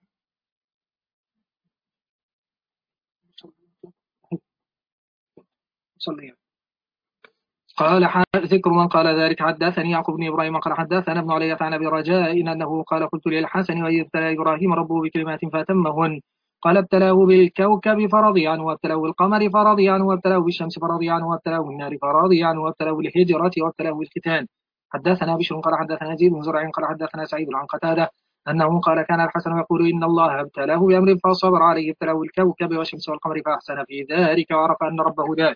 صلي. قال ذكر من قال ذلك حدثني يعقوب بن إبراهيم قال حدثنا ابن علي عن أبي رجاء أنه قال قلت للحسن وإذ ابتلى إبراهيم ربه بكلمات فأتمهن قال ابتلاه بالكوكب فرضي عنه وابتلاه بالقمر فرضي عنه وابتلاه بالشمس فرضي عنه وابتلاه بالنار فرضي عنه وابتلاه بالهجرة وابتلاه بالختان. حدثنا بشر قال حدثنا زيد بن زرع قال حدثنا سعيد عن قتادة أنه قال كان الحسن يقول إن الله ابتلاه بأمر فصبر عليه ابتلاه بالكوكب والشمس والقمر فأحسن في ذلك وعرف أن ربه دائم.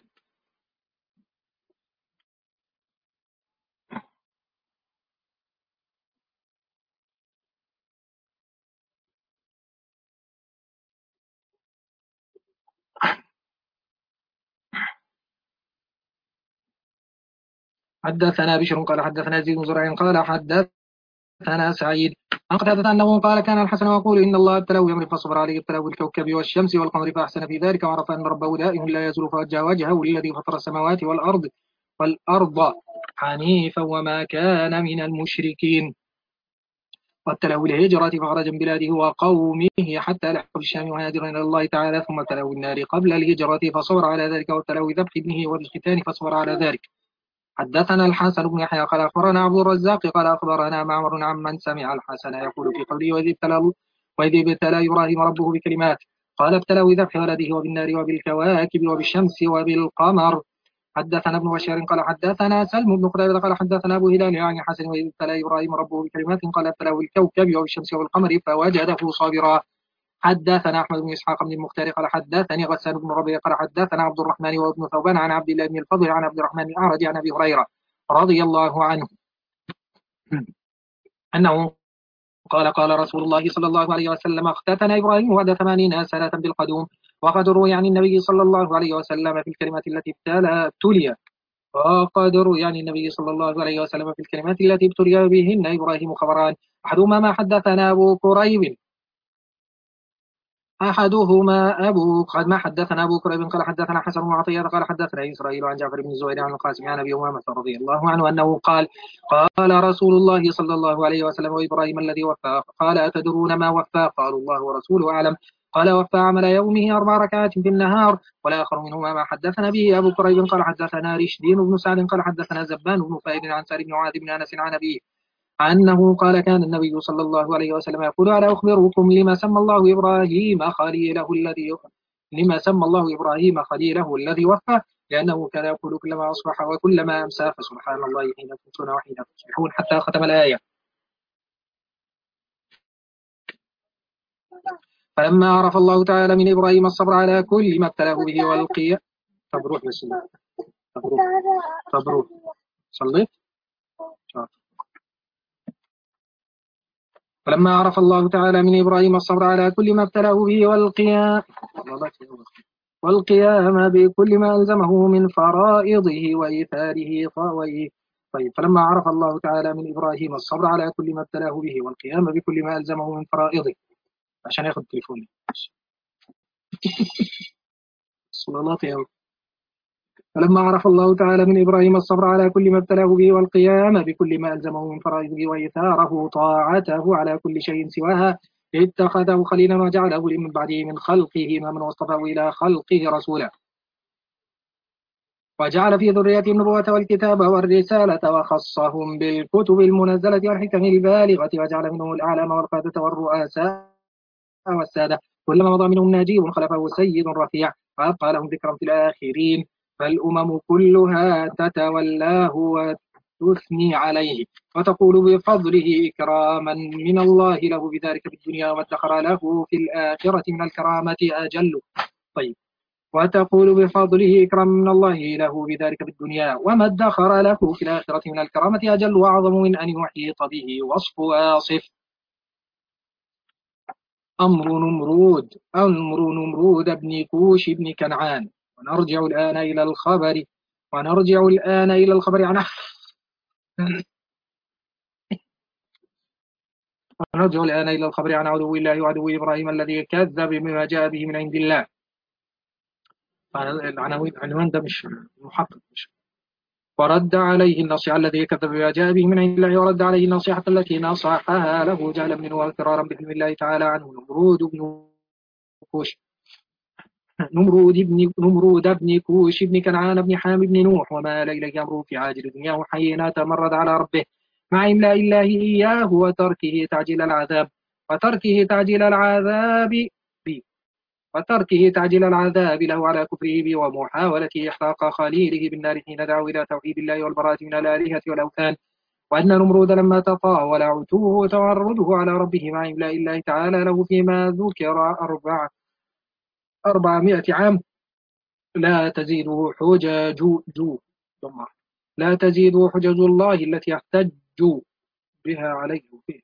حدثنا بشر قال حدثنا زيد بن زرع قال حدثنا سعيد عن قتادة أنه قال كان الحسن يقول إن الله ابتلاه بأمر فصبر عليه ابتلاه بالكوكب والشمس والقمر فأحسن في ذلك وعرف أن ربه دائم لا يزول فوجه وجهه الذي فطر السماوات والأرض والأرض حنيفا وما كان من المشركين. وابتلاه بالهجرة فخرج من بلاده وقومه حتى لحق الشام وهاجر إلى الله تعالى ثم ابتلاه بالنار قبل الهجرة فصبر على ذلك وابتلاه بذبح ابنه وبالختان فصبر على ذلك. حدثنا الحسن بن يحيى قال أخبرنا عبد الرزاق قال أخبرنا معمر عمن سمع الحسن يقول في قوله وإذ ابتلى وإذ ابتلى إبراهيم ربه بكلمات قال ابتلاه بذبح ولده وبالنار وبالكواكب وبالشمس وبالقمر. حدثنا ابن بشار قال حدثنا سلم بن قتيبة قال حدثنا أبو هلال عن الحسن وإذ ابتلى إبراهيم ربه بكلمات قال ابتلاه بالكوكب وبالشمس والقمر فوجده صابرا. حدثنا أحمد بن إسحاق بن المختار قال حدثني غسان بن ربيع قال حدثنا عبد الرحمن وابن ثوبان عن عبد الله بن الفضل عن عبد الرحمن الأعرج عن أبي هريرة رضي الله عنه أنه قال قال رسول الله صلى الله عليه وسلم اختتن إبراهيم بعد ثمانين سنة بالقدوم وقد روي عن النبي صلى الله عليه وسلم في الكلمات التي ابتلى ابتلي وقد روي عن النبي صلى الله عليه وسلم في الكلمات التي ابتلي بهن إبراهيم خبران أحدهما ما حدثنا أبو كريب أحدهما أبو قد ما حدثنا أبو كريب قال حدثنا حسن بن عطية قال حدثنا إسرائيل عن جعفر بن الزبير عن القاسم عن أبي أمامة رضي الله عنه أنه قال قال رسول الله صلى الله عليه وسلم وإبراهيم الذي وفى قال أتدرون ما وفى قالوا الله ورسوله أعلم قال وفى عمل يومه أربع ركعات في النهار والآخر منهما ما حدثنا به أبو كريب قال حدثنا رشدين بن سعد قال حدثنا زبان بن فائد عن سعد بن معاذ بن أنس عن أبيه أنه قال كان النبي صلى الله عليه وسلم يقول ألا أخبركم لما سمى الله إبراهيم خليله الذي لما سمى الله إبراهيم خليله الذي وفى لأنه كان يقول كلما أصبح وكلما أمسى فسبحان الله حين تمسون وحين تصبحون حتى ختم الآية. فلما عرف الله تعالى من إبراهيم الصبر على كل ما ابتلاه به والقيام. طب روح بس طب روح طب روح صليت. فلما عرف الله تعالى من إبراهيم الصبر على كل ما ابتلاه به والقيام والقيام بكل ما ألزمه من فرائضه وإيثاره طويه. طيب فلما عرف الله تعالى من إبراهيم الصبر على كل ما ابتلاه به والقيام بكل ما ألزمه من فرائضه. عشان ياخد تليفوني صلوات يا رب. فلما عرف الله تعالى من إبراهيم الصبر على كل ما ابتلاه به والقيام بكل ما ألزمه من فرائضه وإيثاره طاعته على كل شيء سواها اتخذه خليلا وجعله من بعده من خلقه إماما واصطفاه إلى خلقه رسولا وجعل في ذريته النبوة والكتاب والرسالة وخصهم بالكتب المنزلة والحكم البالغة وجعل منهم الأعلام والقادة والرؤساء والسادة كلما مضى منهم ناجي خلفه سيد رفيع وأبقى لهم ذكرا في الآخرين فالأمم كلها تتولاه وتثني عليه وتقول بفضله إكراما من الله له بذلك في الدنيا وادخر له في الآخرة من الكرامة أجل. طيب وتقول بفضله إكرام من الله له بذلك في الدنيا وما ادخر له في الآخرة من الكرامة أجل وأعظم من أن يحيط به وصف واصف. أمر نمرود أمر نمرود بن كوش بن كنعان. ونرجع الآن إلى الخبر ونرجع الآن إلى الخبر عن ونرجع الآن إلى الخبر عن عدو الله وعدو إبراهيم الذي كذب بما جاء به من عند الله. العنوان ده مش محقق مش ورد عليه النصيحة الذي كذب بما جاء به من عند الله ورد عليه النصيحة التي نصحها له جهلا منه واغترارا بحلم الله تعالى عنه نمرود بن كوش نمرود بن نمرود بن كوش بن كنعان بن حام بن نوح وما إليه أمره في عاجل دنياه حين تمرد على ربه مع إملاء الله إياه وتركه تعجيل العذاب وتركه تعجيل العذاب بي وتركه تعجيل العذاب له على كفره به ومحاولة إحراق خليله بالنار حين دعوا إلى توحيد الله والبراءة من الآلهة والأوثان. وأن نمرود لما تطاول عتوه وتعرضه على ربه مع إملاء الله تعالى له فيما ذكر أربع أربعمائة عام لا تزيده حجج جو لا تزيده حجج الله التي يحتج بها عليه فيه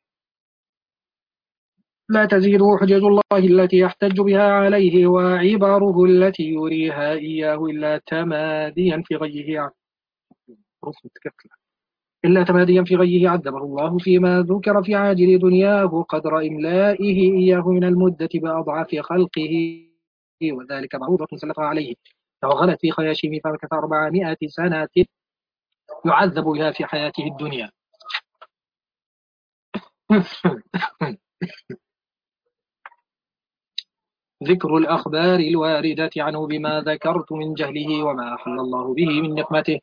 لا تزيده حجج الله التي يحتج بها عليه وعباره التي يريها إياه إلا تماديا في غيه إلا تماديا في غيه عذبه الله فيما ذكر في عاجل دنياه قدر إملائه إياه من المدة بأضعاف خلقه وذلك بعوضة سلطها عليه فوغلت في خياشيم فمكث أربعمائة سنة يعذب بها في حياته الدنيا. ذكر الأخبار الواردة عنه بما ذكرت من جهله وما أحل الله به من نقمته.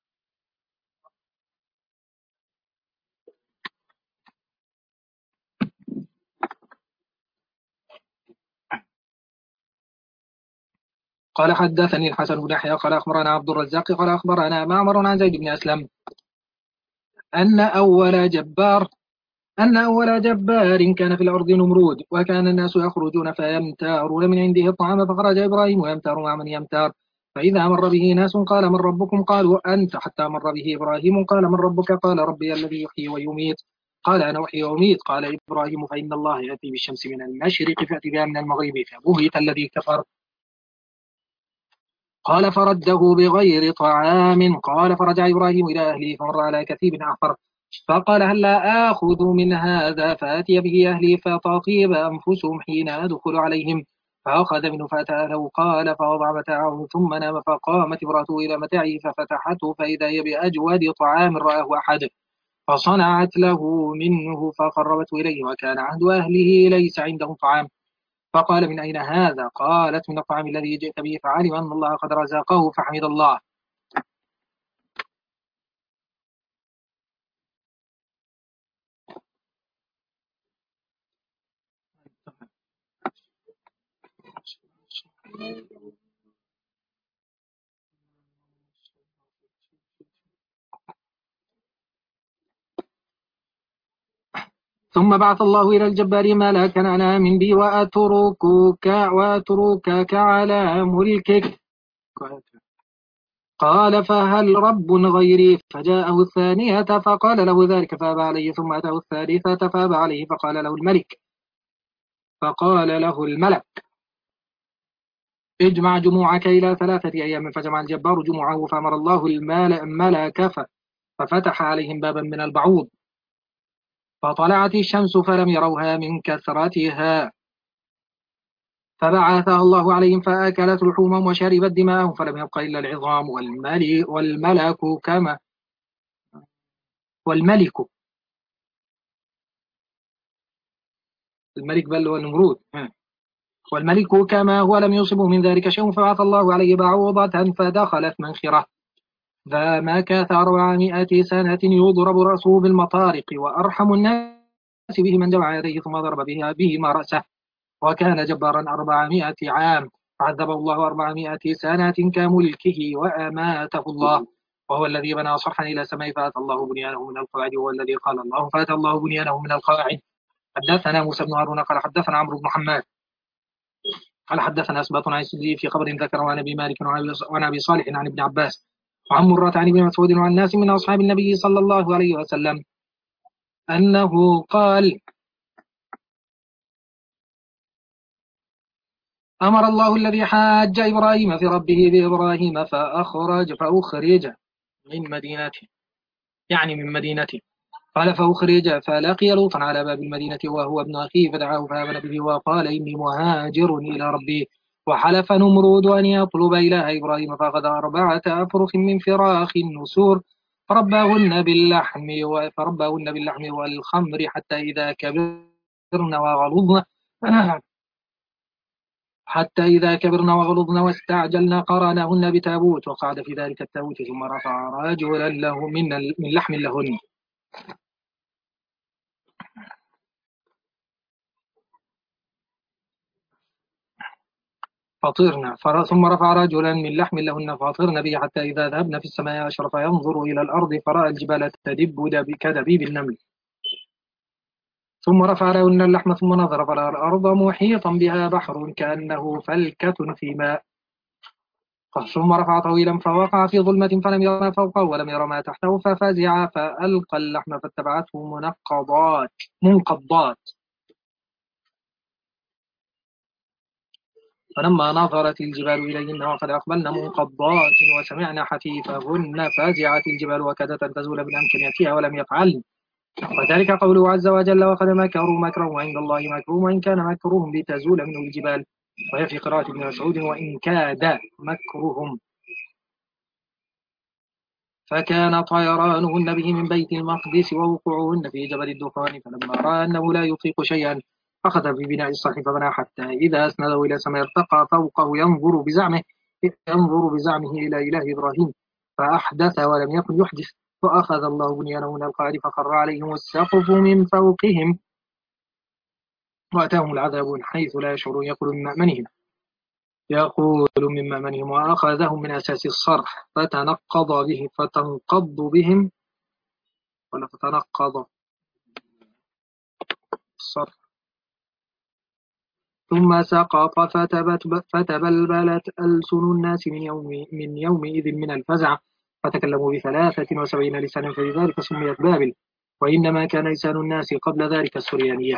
قال حدثني الحسن بن يحيى قال أخبرنا عبد الرزاق قال أخبرنا معمر عن زيد بن أسلم أن أول جبار أن أول جبار كان في الأرض نمرود وكان الناس يخرجون فيمتارون من عنده الطعام فخرج إبراهيم يمتار مع من يمتار فإذا مر به ناس قال من ربكم قالوا أنت حتى مر به إبراهيم قال من ربك قال ربي الذي يحيي ويميت قال أنا أحيي وأميت قال إبراهيم فإن الله يأتي بالشمس من المشرق فأتي بها من المغرب فبهت الذي كفر قال فرده بغير طعام قال فرجع إبراهيم إلى أهله فمر على كثيب أحفر فقال هل لا آخذ من هذا فأتي به أهلي فتطيب أنفسهم حين أدخل عليهم فأخذ منه فأتاه قال فوضع متاعه ثم نام فقامت امرأته إلى متاعه ففتحته فإذا هي بأجود طعام رآه أحد فصنعت له منه فقربته إليه وكان عهد أهله ليس عندهم طعام فقال من أين هذا قالت من الطعام الذي جئت به فعلم أن الله قد رزقه فحمد الله. ثم بعث الله إلى الجبار ملكا أنا من بي وأتركك وأتركك على ملكك. قال فهل رب غيري؟ فجاءه الثانية فقال له ذلك فأبى عليه، ثم أتاه الثالثة فأبى عليه، فقال له الملك فقال له الملك اجمع جموعك إلى ثلاثة أيام. فجمع الجبار جموعه فأمر الله الملك ففتح عليهم بابا من البعوض فطلعت الشمس فلم يروها من كثرتها، فبعثها الله عليهم فأكلت لحومهم وشربت دماءهم فلم يبق إلا العظام. والملك والملك كما والملك الملك بل هو النمرود. والملك كما هو لم يصبه من ذلك شيء، فبعث الله عليه بعوضة فدخلت منخرة فمكث أربعمائة سنة يضرب رأسه بالمطارق، وأرحم الناس به من جمع يديه ثم ضرب بها بهما رأسه، وكان جبارا أربعمائة عام فعذبه الله أربعمائة سنة كملكه وأماته الله. وهو الذي بنى صرحا إلى السماء فأتى الله بنيانه من القواعد، وهو الذي قال الله فأتى الله بنيانه من القواعد. حدثنا موسى بن هارون قال حدثنا عمرو بن حماد قال حدثنا أسباط عن سدي في خبر ذكر عن أبي مالك وعن أبي صالح عن ابن عباس وعن مرة عن ابن مسعود وعن ناس من أصحاب النبي صلى الله عليه وسلم أنه قال أمر الله الذي حاج إبراهيم في ربه بإبراهيم فأخرج فأخرج من مدينته، يعني من مدينته. قال فأخرج فلقي لوطا على باب المدينة وهو ابن أخيه فدعاه فآمن به وقال إني مهاجر إلى ربي. وحلف نمرود أن يطلب إله إبراهيم فأخذ أربعة أفرخ من فراخ النسور فرباهن باللحم فرباهن باللحم والخمر حتى إذا كبرن وغلظن حتى إذا كبرن وغلظن واستعجلن قرنهن بتابوت وقعد في ذلك التابوت ثم رفع رجلا له من من لحم لهن فطرن ثم رفع رجلا من لحم لهن فطرن به حتى إذا ذهبن في السماء أشرف ينظر إلى الأرض فرأى الجبال تدب كدبيب النمل ثم رفع لهن اللحم ثم نظر فرأى الأرض محيطا بها بحر كأنه فلكة في ماء ثم رفع طويلا فوقع في ظلمة فلم ير ما فوقه ولم ير ما تحته ففزع فألقى اللحم فاتبعته منقضات منقضات فلما نظرت الجبال إليهن وقد أقبلن منقضات وسمعن حفيفهن فزعت الجبال وكادت أن تزول من أمكنيتها ولم يفعلن. وذلك قوله عز وجل وقد مكروا مكرا وعند الله مكرهم وإن كان مكرهم لتزول منه الجبال. وهي في قراءة ابن مسعود وإن كاد مكرهم. فكان طيرانهن به من بيت المقدس ووقوعهن في جبل الدخان فلما رأى أنه لا يطيق شيئا أخذ ببناء الصرح فبنى حتى إذا أسنده إلى سماء ارتقى فوقه ينظر بزعمه ينظر بزعمه إلى إله إبراهيم فأحدث ولم يكن يحدث فأخذ الله بنيانه من القاعد فخر عليهم السقف من فوقهم وأتاهم العذاب من حيث لا يشعرون يقول من مأمنهم يقول من مأمنهم وأخذهم من أساس الصرح فتنقض به فتنقض بهم ولا فتنقض الصرح ثم سقط فتبلبلت ألسن الناس من يوم من يومئذ من الفزع فتكلموا بثلاثة وسبعين لسانا فلذلك سميت بابل وإنما كان لسان الناس قبل ذلك السريانية.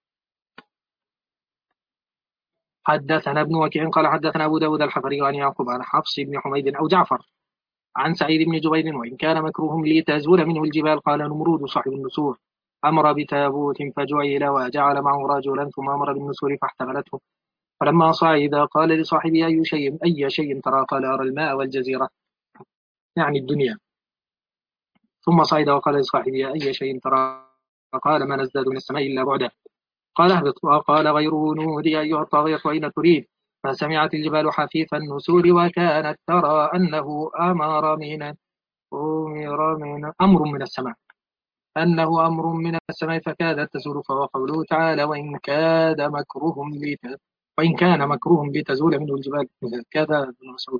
حدثنا ابن وكيع قال حدثنا أبو داود الحفري عن يعقوب عن حفص بن حميد أو جعفر عن سعيد بن جبير وإن كان مكروهم لتزول منه الجبال قال نمرود صاحب النسور أمر بتابوت فجعل وجعل معه رجلا ثم أمر بالنسور فاحتملته فلما صعد قال لصاحبه أي شيء أي شيء ترى قال أرى الماء والجزيرة يعني الدنيا ثم صعد وقال لصاحبه أي شيء ترى قال ما نزداد من السماء إلا بعدا قال اهبط وقال غيره نودي أيها الطاغية وأين تريد فسمعت الجبال حفيف النسور وكانت ترى أنه أمر من أمر من أمر من السماء أنه أمر من السماء فكادت تزول فهو قوله تعالى وإن كاد مكرهم لت وإن كان مكرهم لتزول منه الجبال كذا ابن مسعود.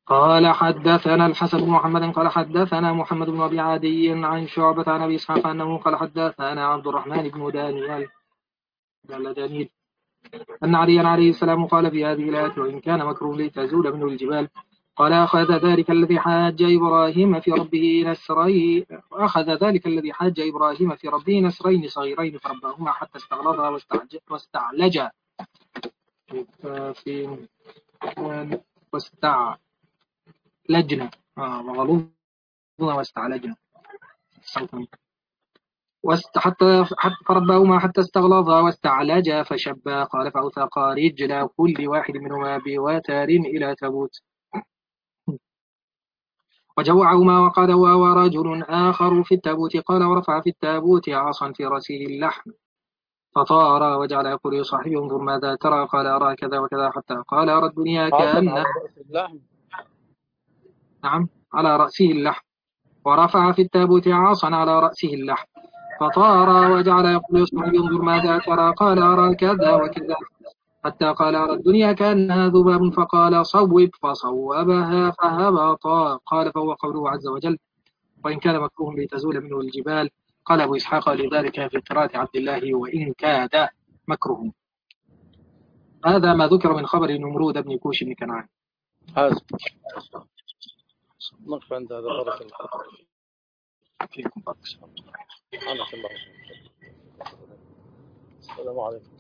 قال حدثنا الحسن بن محمد قال حدثنا محمد بن أبي عدي عن شعبة عن أبي إسحاق أنه قال حدثنا عبد الرحمن بن دانيال دانيل أن عليا عليه السلام قال في هذه الآية وإن كان مكروه لتزول منه الجبال قال أخذ ذلك الذي حاج إبراهيم في ربه نسرين أخذ ذلك الذي حاج إبراهيم في ربه نسرين صغيرين فرباهما حتى استغلظا واستعلجا في واستعلجنا آه وغلظنا واستعلجنا حتى فرباهما حتى استغلظا واستعلجا فشبا قال فأوثقا رجل كل واحد منهما بوتر إلى تابوت وجوعهما وقال هو ورجل آخر في التابوت قال ورفع في التابوت عصا في رأسه اللحم فطار وجعل يقول لصاحبه انظر ماذا ترى قال أرى كذا وكذا حتى قال أرى الدنيا عصا كأن على رأس اللحم. نعم على رأسه اللحم ورفع في التابوت عصا على رأسه اللحم فطار وجعل يقول لصاحبه انظر ماذا ترى قال أرى كذا وكذا حتى قال أرى الدنيا كأنها ذباب فقال صوب فصوبها فهبطا قال فهو قوله عز وجل وإن كان مكروه لتزول منه الجبال قال أبو إسحاق لذلك في قراءة عبد الله وإن كاد مكروه. هذا ما ذكر من خبر نمرود بن كوش بن كنعان. حسب نقف عند هذا. بارك الله فيكم. السلام عليكم.